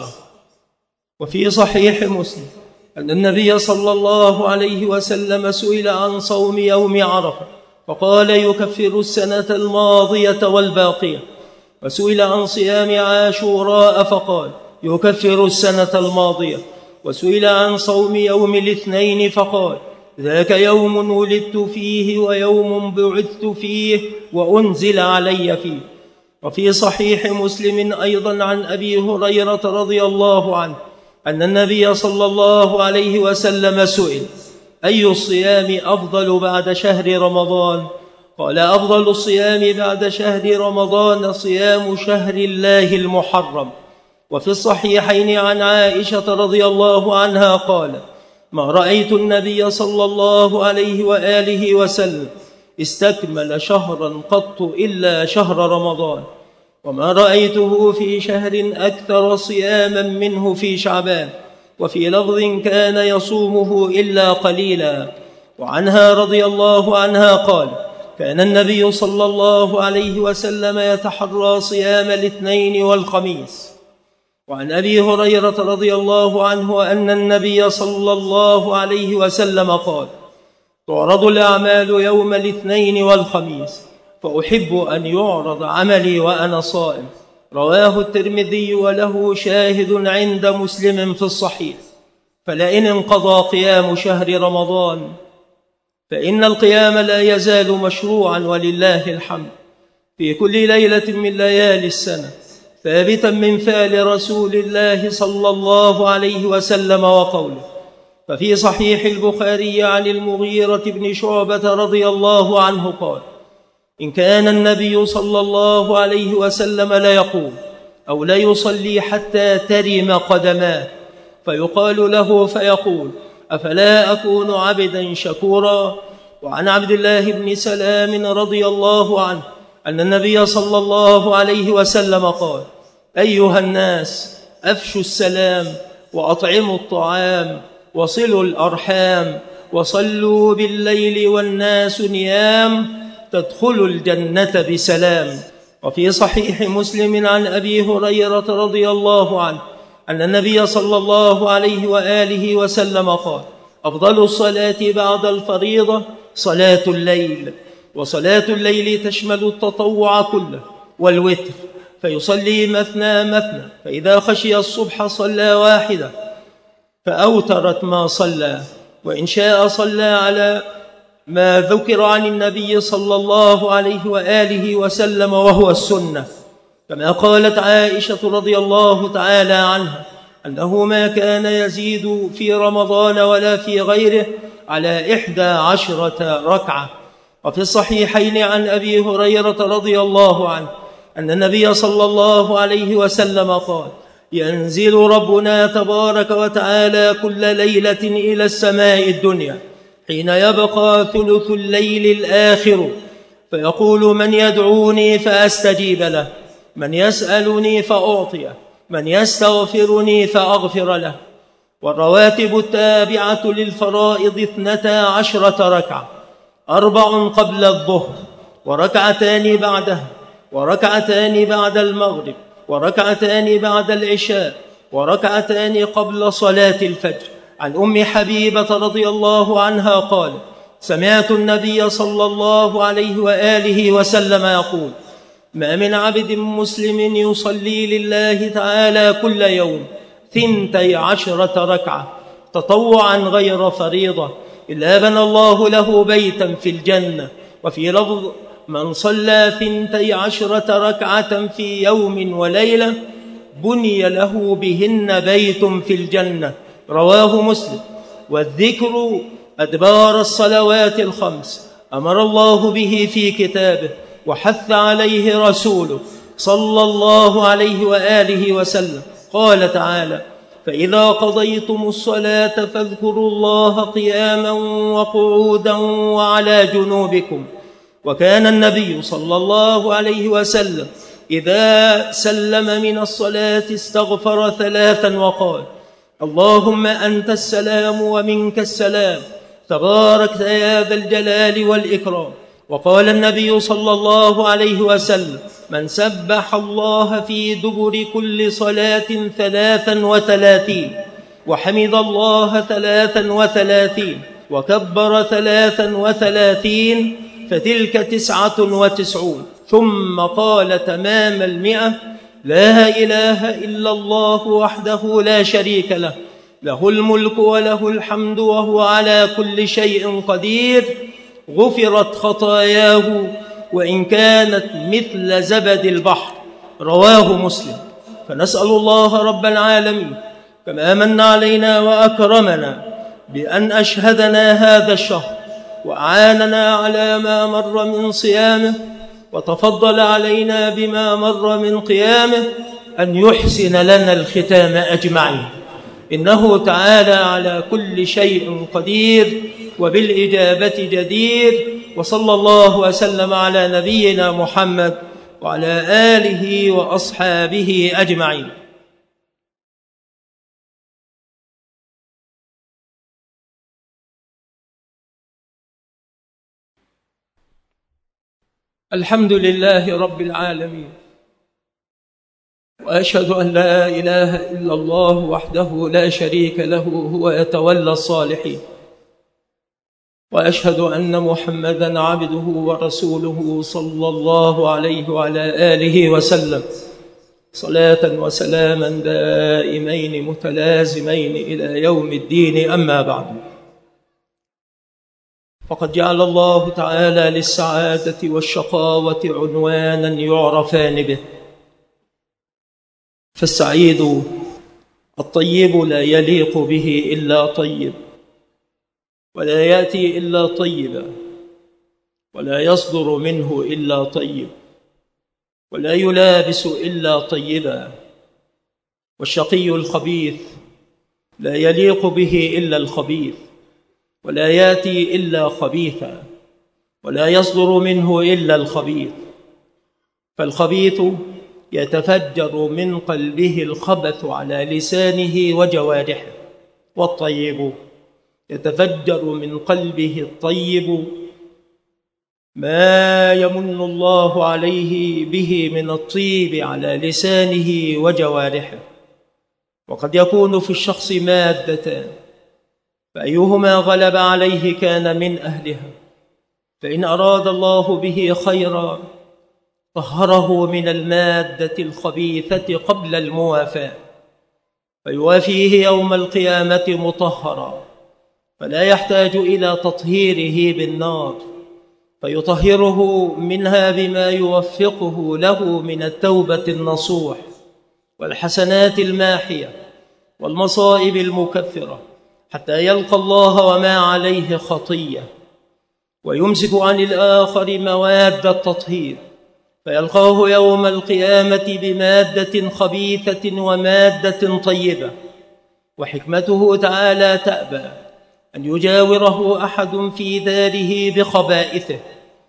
وفي صحيح مسلم أن النبي صلى الله عليه وسلم سئل عن صوم يوم عرفة فقال: يكفر السنة الماضية والباقية. وسئل عن صيام عاشوراء فقال: يكفر السنة الماضية. وسئل عن صوم يوم الاثنين فقال: ذاك يوم ولدت فيه ويوم بعثت فيه وأنزل علي فيه. وفي صحيح مسلم أيضا عن أبي هريرة رضي الله عنه أن النبي صلى الله عليه وسلم سئل: أي الصيام أفضل بعد شهر رمضان؟ قال: أفضل الصيام بعد شهر رمضان صيام شهر الله المحرم. وفي الصحيحين عن عائشة رضي الله عنها قال: ما رأيت النبي صلى الله عليه وآله وسلم استكمل شهرا قط إلا شهر رمضان، وما رأيته في شهر أكثر صياما منه في شعبان. وفي لفظ: كان يصومه إلا قليلا. وعنها رضي الله عنها قال: كان النبي صلى الله عليه وسلم يتحرى صيام الاثنين والخميس. وعن أبي هريرة رضي الله عنه أن النبي صلى الله عليه وسلم قال: تعرض الأعمال يوم الاثنين والخميس، فأحب أن يعرض عملي وأنا صائم. رواه الترمذي وله شاهد عند مسلم في الصحيح. فلئن انقضى قيام شهر رمضان فإن القيام لا يزال مشروعا ولله الحمد في كل ليلة من ليالي السنة، ثابتا من فعل رسول الله صلى الله عليه وسلم وقوله. ففي صحيح البخاري عن المغيرة بن شعبة رضي الله عنه قال: إن كان النبي صلى الله عليه وسلم ليقول أو ليصلي حتى ترم قدماه، فيقال له فيقول: أفلا أكون عبدا شكورا؟ وعن عبد الله بن سلام رضي الله عنه أن النبي صلى الله عليه وسلم قال: أيها الناس، أفشوا السلام وأطعموا الطعام وصلوا الأرحام وصلوا بالليل والناس نيام تدخلوا الجنة بسلام. وفي صحيح مسلم عن أبي هريرة رضي الله عنه أن النبي صلى الله عليه وآله وسلم قال: أفضل الصلاة بعد الفريضة صلاة الليل، وصلاة الليل تشمل التطوع كله والوتر، فيصلي مثنى مثنى، فإذا خشي الصبح صلى واحدة فأوترت ما صلى، وإن شاء صلى على ما ذكر عن النبي صلى الله عليه وآله وسلم وهو السنة، كما قالت عائشة رضي الله تعالى عنها أنه ما كان يزيد في رمضان ولا في غيره على 11 ركعة. وفي الصحيحين عن أبي هريرة رضي الله عنه أن النبي صلى الله عليه وسلم قال: ينزل ربنا تبارك وتعالى كل ليلة إلى السماء الدنيا حين يبقى ثلث الليل الآخر، فيقول: من يدعوني فأستجيب له، من يسألني فأعطيه، من يستغفرني فأغفر له. والرواتب التابعة للفرائض 12 ركعة، 4 قبل الظهر، وركعتان بعدها، وركعتان بعد المغرب، وركعتان بعد العشاء، وركعتان قبل صلاة الفجر. عن أم حبيبة رضي الله عنها قال: سمعت النبي صلى الله عليه وآله وسلم يقول: ما من عبد مسلم يصلي لله تعالى كل يوم 12 ركعة تطوعا غير فريضة إلا بنى الله له بيتا في الجنة. وفي لفظ: من صلى 12 ركعة في يوم وليلة بني له بهن بيت في الجنة. رواه مسلم. والذكر أدبار الصلوات الخمس أمر الله به في كتابه وحث عليه رسوله صلى الله عليه وآله وسلم. قال تعالى: فإذا قضيتم الصلاة فاذكروا الله قياما وقعودا وعلى جنوبكم. وكان النبي صلى الله عليه وسلم إذا سلم من الصلاة استغفر 3 وقال: اللهم أنت السلام ومنك السلام تبارك يا ذا الجلال والإكرام. وقال النبي صلى الله عليه وسلم: من سبح الله في دبر كل صلاة 33 وحمد الله 33 وكبر 33 فتلك 99. ثم قال تمام 100: لا إله إلا الله وحده لا شريك له، له الملك وله الحمد وهو على كل شيء قدير، غفرت خطاياه وإن كانت مثل زبد البحر. رواه مسلم. فنسأل الله رب العالمين كما من علينا وأكرمنا بأن أشهدنا هذا الشهر وأعاننا على ما مر من صيامه وتفضل علينا بما مر من قيامه أن يحسن لنا الختام أجمعين، إنه تعالى على كل شيء قدير وبالإجابة جدير. وصلى الله وسلم على نبينا محمد وعلى آله وأصحابه أجمعين. الحمد لله رب العالمين، وأشهد أن لا إله إلا الله وحده لا شريك له هو يتولى الصالحين، وأشهد أن محمدًا عبده ورسوله صلى الله عليه وعلى آله وسلم، صلاة وسلاما دائمين متلازمين إلى يوم الدين. أما بعد، فقد جعل الله تعالى للسعادة والشقاوة عنوانا يعرفان به، فالسعيد الطيب لا يليق به إلا طيب، ولا يأتي إلا طيبا، ولا يصدر منه إلا طيب، ولا يلابس إلا طيبا. والشقي الخبيث لا يليق به إلا الخبيث، ولا يأتي إلا خبيثا، ولا يصدر منه إلا الخبيث. فالخبيث يتفجر من قلبه الخبث على لسانه وجوارحه، والطيب يتفجر من قلبه الطيب ما يمن الله عليه به من الطيب على لسانه وجوارحه. وقد يكون في الشخص مادتان، فأيهما غلب عليه كان من أهلها. فإن أراد الله به خيرا طهره من المادة الخبيثة قبل الموافاة، فيوافيه يوم القيامة مطهرا، فلا يحتاج إلى تطهيره بالنار، فيطهره منها بما يوفقه له من التوبة النصوح والحسنات الماحية والمصائب المكفرة، حتى يلقى الله وما عليه خطية، ويمسك عن الآخر مواد التطهير، فيلقاه يوم القيامة بمادة خبيثة ومادة طيبة. وحكمته تعالى تأبى أن يجاوره أحد في داره بخبائثه،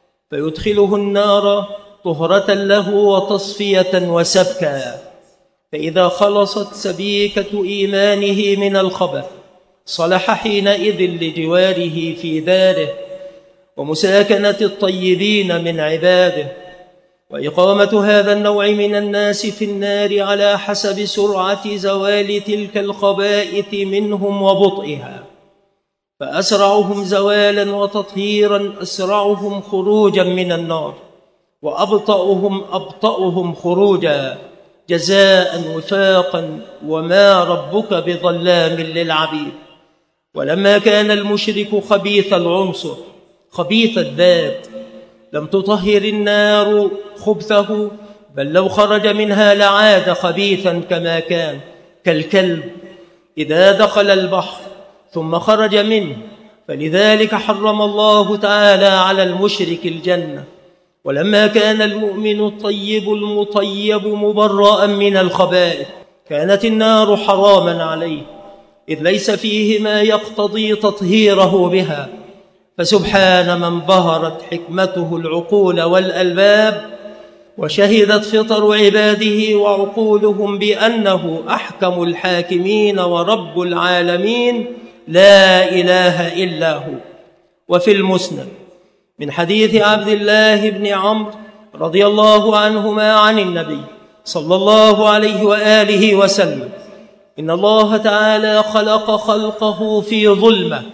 فيدخله النار طهرة له وتصفية وسبكا، فإذا خلصت سبيكة إيمانه من الخبث صلح حينئذ لجواره في داره ومساكنة الطيبين من عباده. وإقامة هذا النوع من الناس في النار على حسب سرعة زوال تلك الخبائث منهم وبطئها، فأسرعهم زوالا وتطهيرا أسرعهم خروجا من النار، وأبطأهم أبطأهم خروجا، جزاء وفاقا، وما ربك بظلام للعبيد. ولما كان المشرك خبيث العنصر خبيث الذات لم تطهر النار خبثه، بل لو خرج منها لعاد خبيثا كما كان، كالكلب إذا دخل البحر ثم خرج منه. فلذلك حرم الله تعالى على المشرك الجنة. ولما كان المؤمن الطيب المطيب مبرأ من الخبائث كانت النار حراما عليه، إذ ليس فيه ما يقتضي تطهيره بها. فسبحان من بهرت حكمته العقول والألباب، وشهدت فطر عباده وعقولهم بأنه أحكم الحاكمين ورب العالمين، لا إله إلا هو. وفي المسند من حديث عبد الله بن عمرو رضي الله عنهما عن النبي صلى الله عليه وآله وسلم: إن الله تعالى خلق خلقه في ظلمة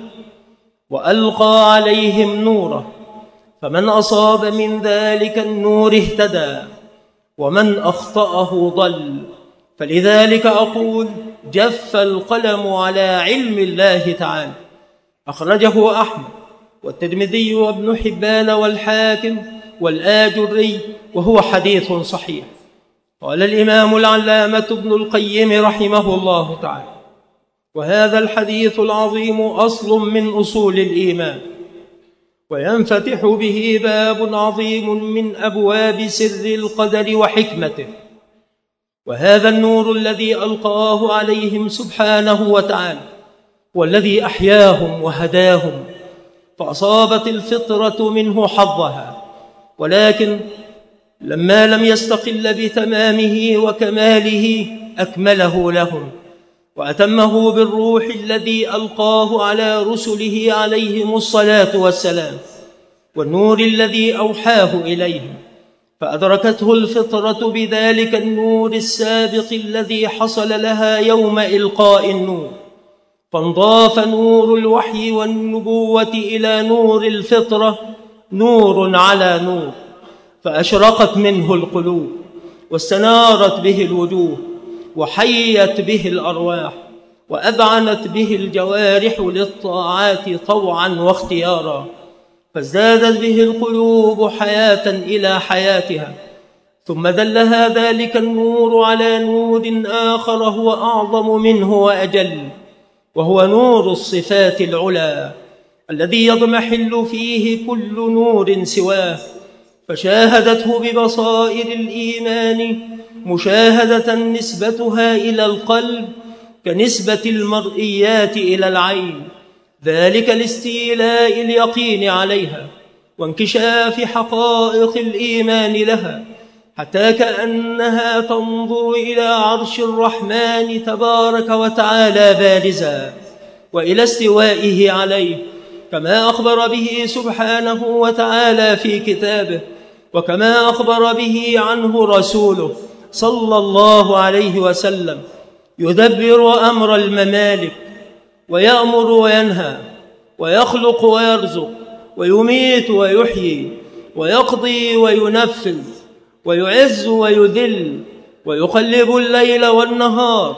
وألقى عليهم نوره، فمن أصاب من ذلك النور اهتدى ومن أخطأه ضل. فلذلك أقول: جف القلم على علم الله تعالى. أخرجه أحمد والترمذي وابن حبان والحاكم والآجري، وهو حديث صحيح. قال الإمام العلامة ابن القيم رحمه الله تعالى: وهذا الحديث العظيم أصل من أصول الإيمان، وينفتح به باب عظيم من أبواب سر القدر وحكمته. وهذا النور الذي ألقاه عليهم سبحانه وتعالى والذي أحياهم وهداهم، فأصابت الفطرة منه حظها، ولكن لما لم يستقل بتمامه وكماله أكمله لهم وأتمه بالروح الذي ألقاه على رسله عليهم الصلاة والسلام، والنور الذي أوحاه إليهم، فأدركته الفطرة بذلك النور السابق الذي حصل لها يوم إلقاء النور، فانضاف نور الوحي والنبوة إلى نور الفطرة نور على نور، فأشرقت منه القلوب واستنارت به الوجوه وحيت به الأرواح وأذعنت به الجوارح للطاعات طوعا واختيارا، فازدادت به القلوب حياة إلى حياتها. ثم دلها ذلك النور على نور آخر هو أعظم منه وأجل، وهو نور الصفات العلى الذي يضمحل فيه كل نور سواه، فشاهدته ببصائر الإيمان مشاهدة نسبتها إلى القلب كنسبة المرئيات إلى العين، ذلك لاستيلاء اليقين عليها وانكشاف حقائق الإيمان لها، حتى كأنها تنظر إلى عرش الرحمن تبارك وتعالى بارزا، وإلى استوائه عليه كما أخبر به سبحانه وتعالى في كتابه، وكما أخبر به عنه رسوله صلى الله عليه وسلم: يدبر أمر الممالك، ويأمر وينهى، ويخلق ويرزق، ويميت ويحيي، ويقضي وينفذ، ويعز ويذل، ويقلب الليل والنهار،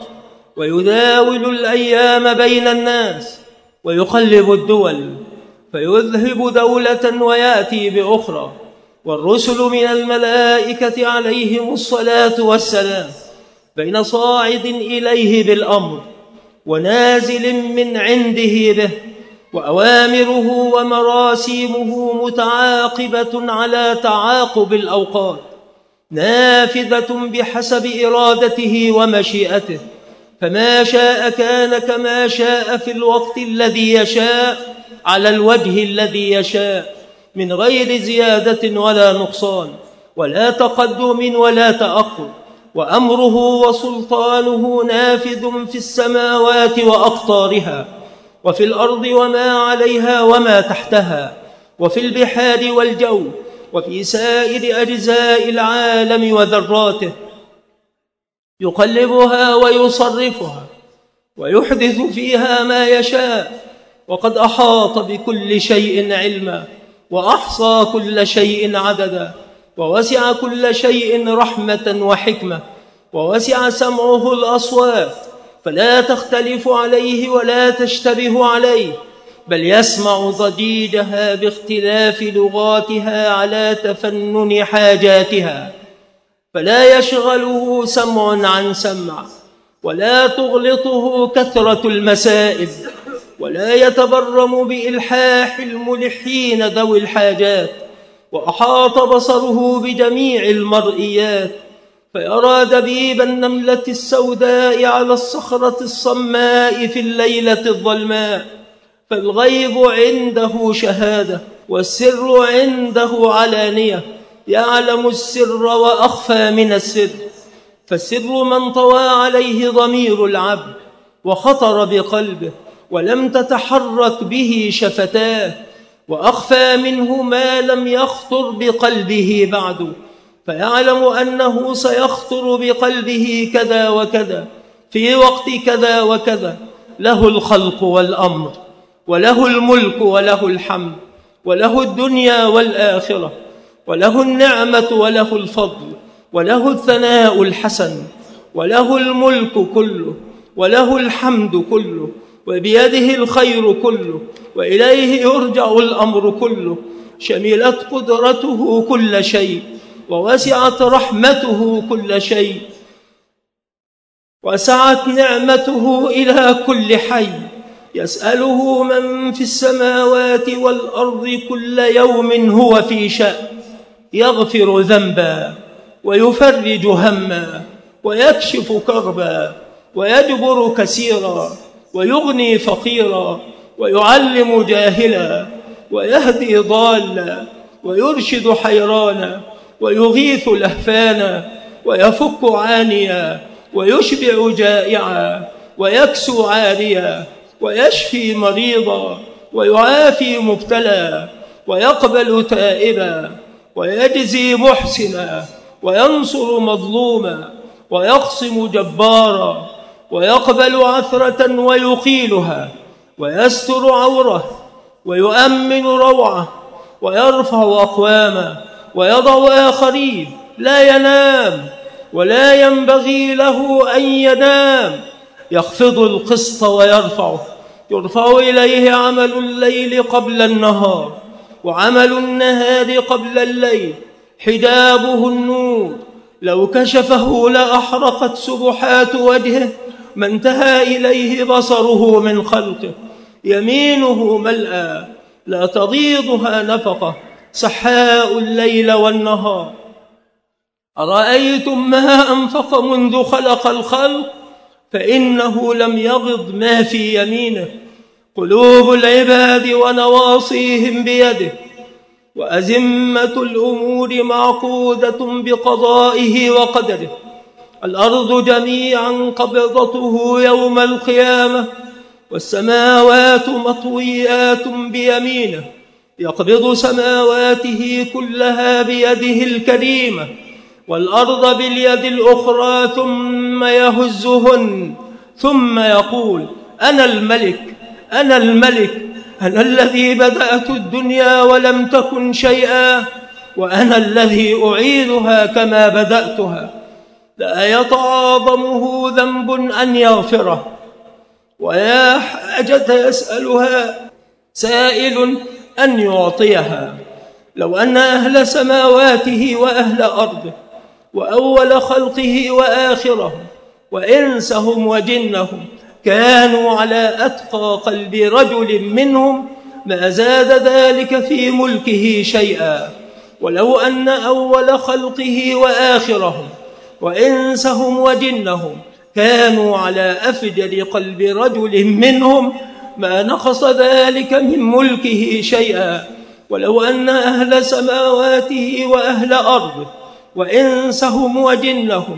ويداول الأيام بين الناس، ويقلب الدول فيذهب دولة ويأتي بأخرى. والرسل من الملائكة عليهم الصلاة والسلام بين صاعد إليه بالأمر ونازل من عنده به، وأوامره ومراسيمه متعاقبة على تعاقب الأوقات، نافذة بحسب إرادته ومشيئته، فما شاء كان كما شاء في الوقت الذي يشاء على الوجه الذي يشاء، من غير زيادة ولا نقصان ولا تقدم ولا تأخر، وأمره وسلطانه نافذ في السماوات وأقطارها، وفي الأرض وما عليها وما تحتها، وفي البحار والجو، وفي سائر أجزاء العالم وذراته، يقلبها ويصرفها ويحدث فيها ما يشاء، وقد أحاط بكل شيء علما، وأحصى كل شيء عددا، ووسع كل شيء رحمة وحكمة، ووسع سمعه الأصوات فلا تختلف عليه ولا تشتبه عليه، بل يسمع ضجيجها باختلاف لغاتها على تفنن حاجاتها، فلا يشغله سمع عن سمع، ولا تغلطه كثرة المسائل، ولا يتبرم بإلحاح الملحين ذوي الحاجات، وأحاط بصره بجميع المرئيات، فيرى دبيب النملة السوداء على الصخرة الصماء في الليلة الظلماء، فالغيب عنده شهادة، والسر عنده علانية، يعلم السر وأخفى من السر، فالسر من طوى عليه ضمير العبد وخطر بقلبه ولم تتحرك به شفتاه، وأخفى منه ما لم يخطر بقلبه بعد، فيعلم أنه سيخطر بقلبه كذا وكذا في وقت كذا وكذا، له الخلق والأمر، وله الملك وله الحمد، وله الدنيا والآخرة، وله النعمة وله الفضل، وله الثناء الحسن، وله الملك كله، وله الحمد كله، وبيده الخير كله، وإليه يرجع الأمر كله، شملت قدرته كل شيء، ووسعت رحمته كل شيء، وسعت نعمته إلى كل حي، يسأله من في السماوات والأرض كل يوم هو في شأن، يغفر ذنبا ويفرج هما ويكشف كربا ويجبر كثيرا ويغني فقيرا ويعلم جاهلا ويهدي ضالا ويرشد حيرانا ويغيث لهفانا ويفك عانيا ويشبع جائعا ويكسو عاريا ويشفي مريضا ويعافي مبتلى ويقبل تائبا ويجزي محسنا وينصر مظلوما ويقسم جبارا ويقبل عثرة ويقيلها ويستر عوره ويؤمن روعه ويرفع أقواما ويضع آخرين، لا ينام ولا ينبغي له أن ينام، يخفض القسط ويرفعه، يرفع إليه عمل الليل قبل النهار وعمل النهار قبل الليل، حجابه النور، لو كشفه لأحرقت سبحات وجهه ما انتهى إليه بصره من خلقه، يمينه ملأى لا تضيضها نفقة، سحاء الليل والنهار، أرأيتم ما أنفق منذ خلق الخلق فإنه لم يغض ما في يمينه، قلوب العباد ونواصيهم بيده، وأزمة الأمور معقودة بقضائه وقدره، الأرض جميعا قبضته يوم القيامة، والسماوات مطويات بيمينه، يقبض سماواته كلها بيده الكريمة، والأرض باليد الأخرى ثم يهزهن ثم يقول أنا الملك أنا الملك، أنا الذي بدأت الدنيا ولم تكن شيئا، وأنا الذي أعيدها كما بدأتها، لا يتعاظمه ذنب أن يغفره، ويا حاجة يسألها سائل أن يعطيها، لو أن أهل سماواته وأهل أرضه وأول خلقه وآخره وإنسهم وجنهم كانوا على أتقى قلب رجل منهم ما زاد ذلك في ملكه شيئا، ولو أن أول خلقه وآخرهم وإنسهم وجنهم كانوا على أفجر قلب رجل منهم ما نقص ذلك من ملكه شيئا، ولو أن أهل سماواته وأهل أرضه وإنسهم وجنهم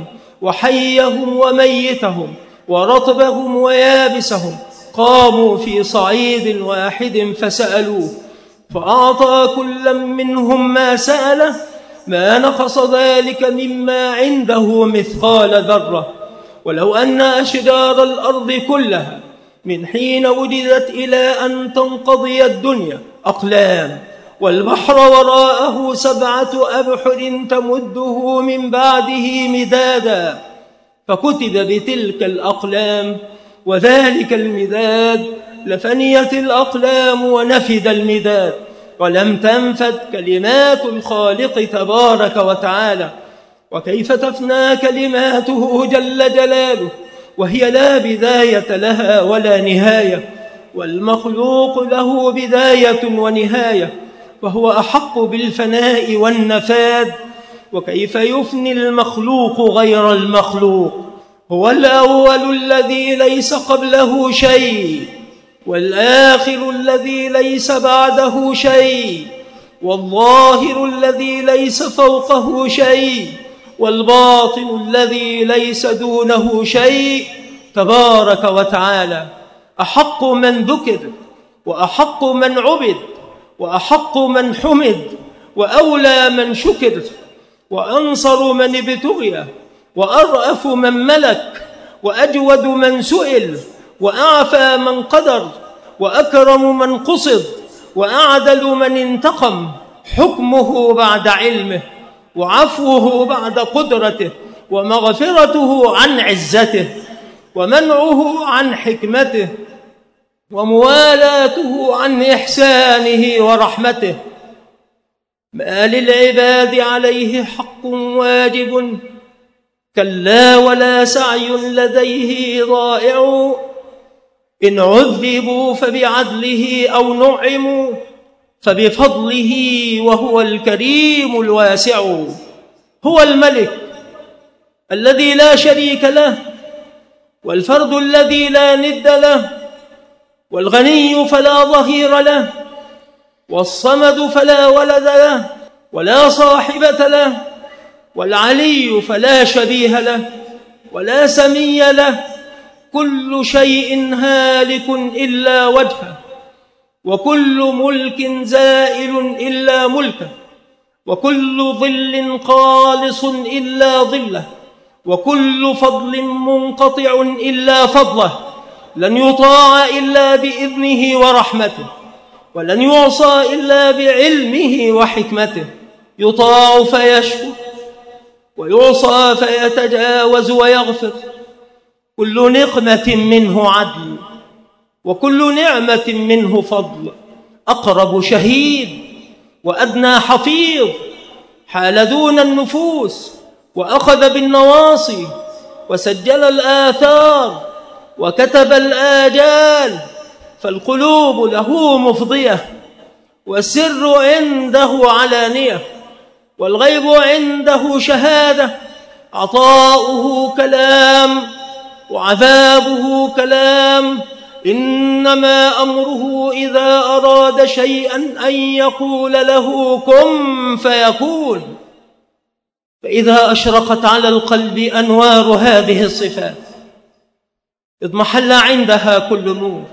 وحيهم وميتهم ورطبهم ويابسهم، قاموا في صعيد واحد فسألوه، فأعطى كل منهم ما سأله، ما نقص ذلك مما عنده مثقال ذرة. ولو أن أشجار الأرض كلها من حين وجدت إلى أن تنقضي الدنيا أقلام، والبحر وراءه 7 أبحر تمده من بعده مدادا، فكتب بتلك الأقلام وذلك المداد، لفنيت الأقلام ونفد المداد، ولم تنفد كلمات الخالق تبارك وتعالى. وكيف تفنى كلماته جل جلاله وهي لا بداية لها ولا نهاية، والمخلوق له بداية ونهاية، فهو أحق بالفناء والنفاد. وكيف يفني المخلوق غير المخلوق؟ هو الأول الذي ليس قبله شيء، والآخر الذي ليس بعده شيء، والظاهر الذي ليس فوقه شيء، والباطن الذي ليس دونه شيء، تبارك وتعالى. أحق من ذكر، وأحق من عبد، وأحق من حمد، وأولى من شكر، وأنصر من ابتغي، وأرأف من ملك، وأجود من سئل، وأعفى من قدر، وأكرم من قصد، وأعدل من انتقم، حكمه بعد علمه، وعفوه بعد قدرته، ومغفرته عن عزته، ومنعه عن حكمته، وموالاته عن إحسانه ورحمته. ما للعباد عليه حق واجب، كلا ولا سعي لديه ضائع، إن عذبوا فبعدله أو نعموا فبفضله، وهو الكريم الواسع. هو الملك الذي لا شريك له، والفرد الذي لا ند له، والغني فلا ظهير له، والصمد فلا ولد له ولا صاحبة له، والعلي فلا شبيه له ولا سمي له. كل شيء هالك إلا وجهه، وكل ملك زائل إلا ملكه، وكل ظل خالص إلا ظله، وكل فضل منقطع إلا فضله. لن يطاع إلا بإذنه ورحمته، ولن يعصى إلا بعلمه وحكمته. يطاع فيشكر، ويعصى فيتجاوز ويغفر. كل نقمة منه عدل، وكل نعمة منه فضل. أقرب شهيد وأدنى حفيظ، حال دون النفوس، وأخذ بالنواصي، وسجل الآثار، وكتب الآجال. فالقلوب له مفضية، والسر عنده علانية، والغيب عنده شهادة. عطاؤه كلام، وعذابه كلام. إنما أمره إذا أراد شيئا أن يقول له كن فيكون. فإذا أشرقت على القلب أنوار هذه الصفات اضمحل عندها كل نور،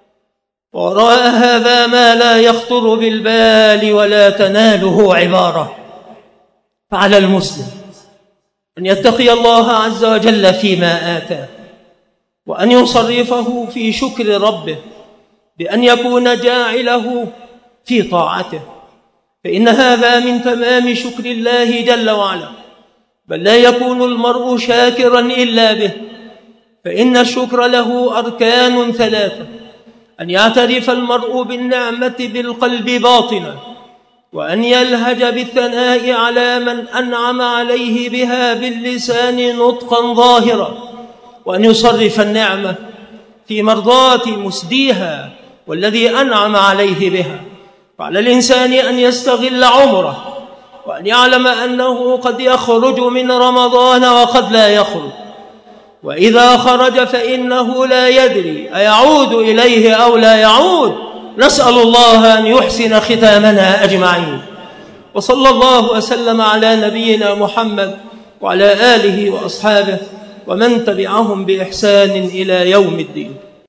وراء هذا ما لا يخطر بالبال ولا تناله عبارة. فعلى المسلم أن يتقي الله عز وجل فيما آتاه، وأن يصرفه في شكر ربه، بأن يكون جاعله في طاعته، فإن هذا من تمام شكر الله جل وعلا. بل لا يكون المرء شاكرا إلا به، فإن الشكر له أركان 3: أن يعترف المرء بالنعمة بالقلب باطنا، وأن يلهج بالثناء على من أنعم عليه بها باللسان نطقا ظاهرا، وأن يصرف النعمة في مرضاة مسديها والذي أنعم عليه بها. فعلى الإنسان أن يستغل عمره، وأن يعلم أنه قد يخرج من رمضان وقد لا يخرج، وإذا خرج فإنه لا يدري أيعود إليه أو لا يعود. نسأل الله أن يحسن ختامنا أجمعين. وصلى الله وسلم على نبينا محمد وعلى آله وأصحابه ومن تبعهم بإحسان إلى يوم الدين.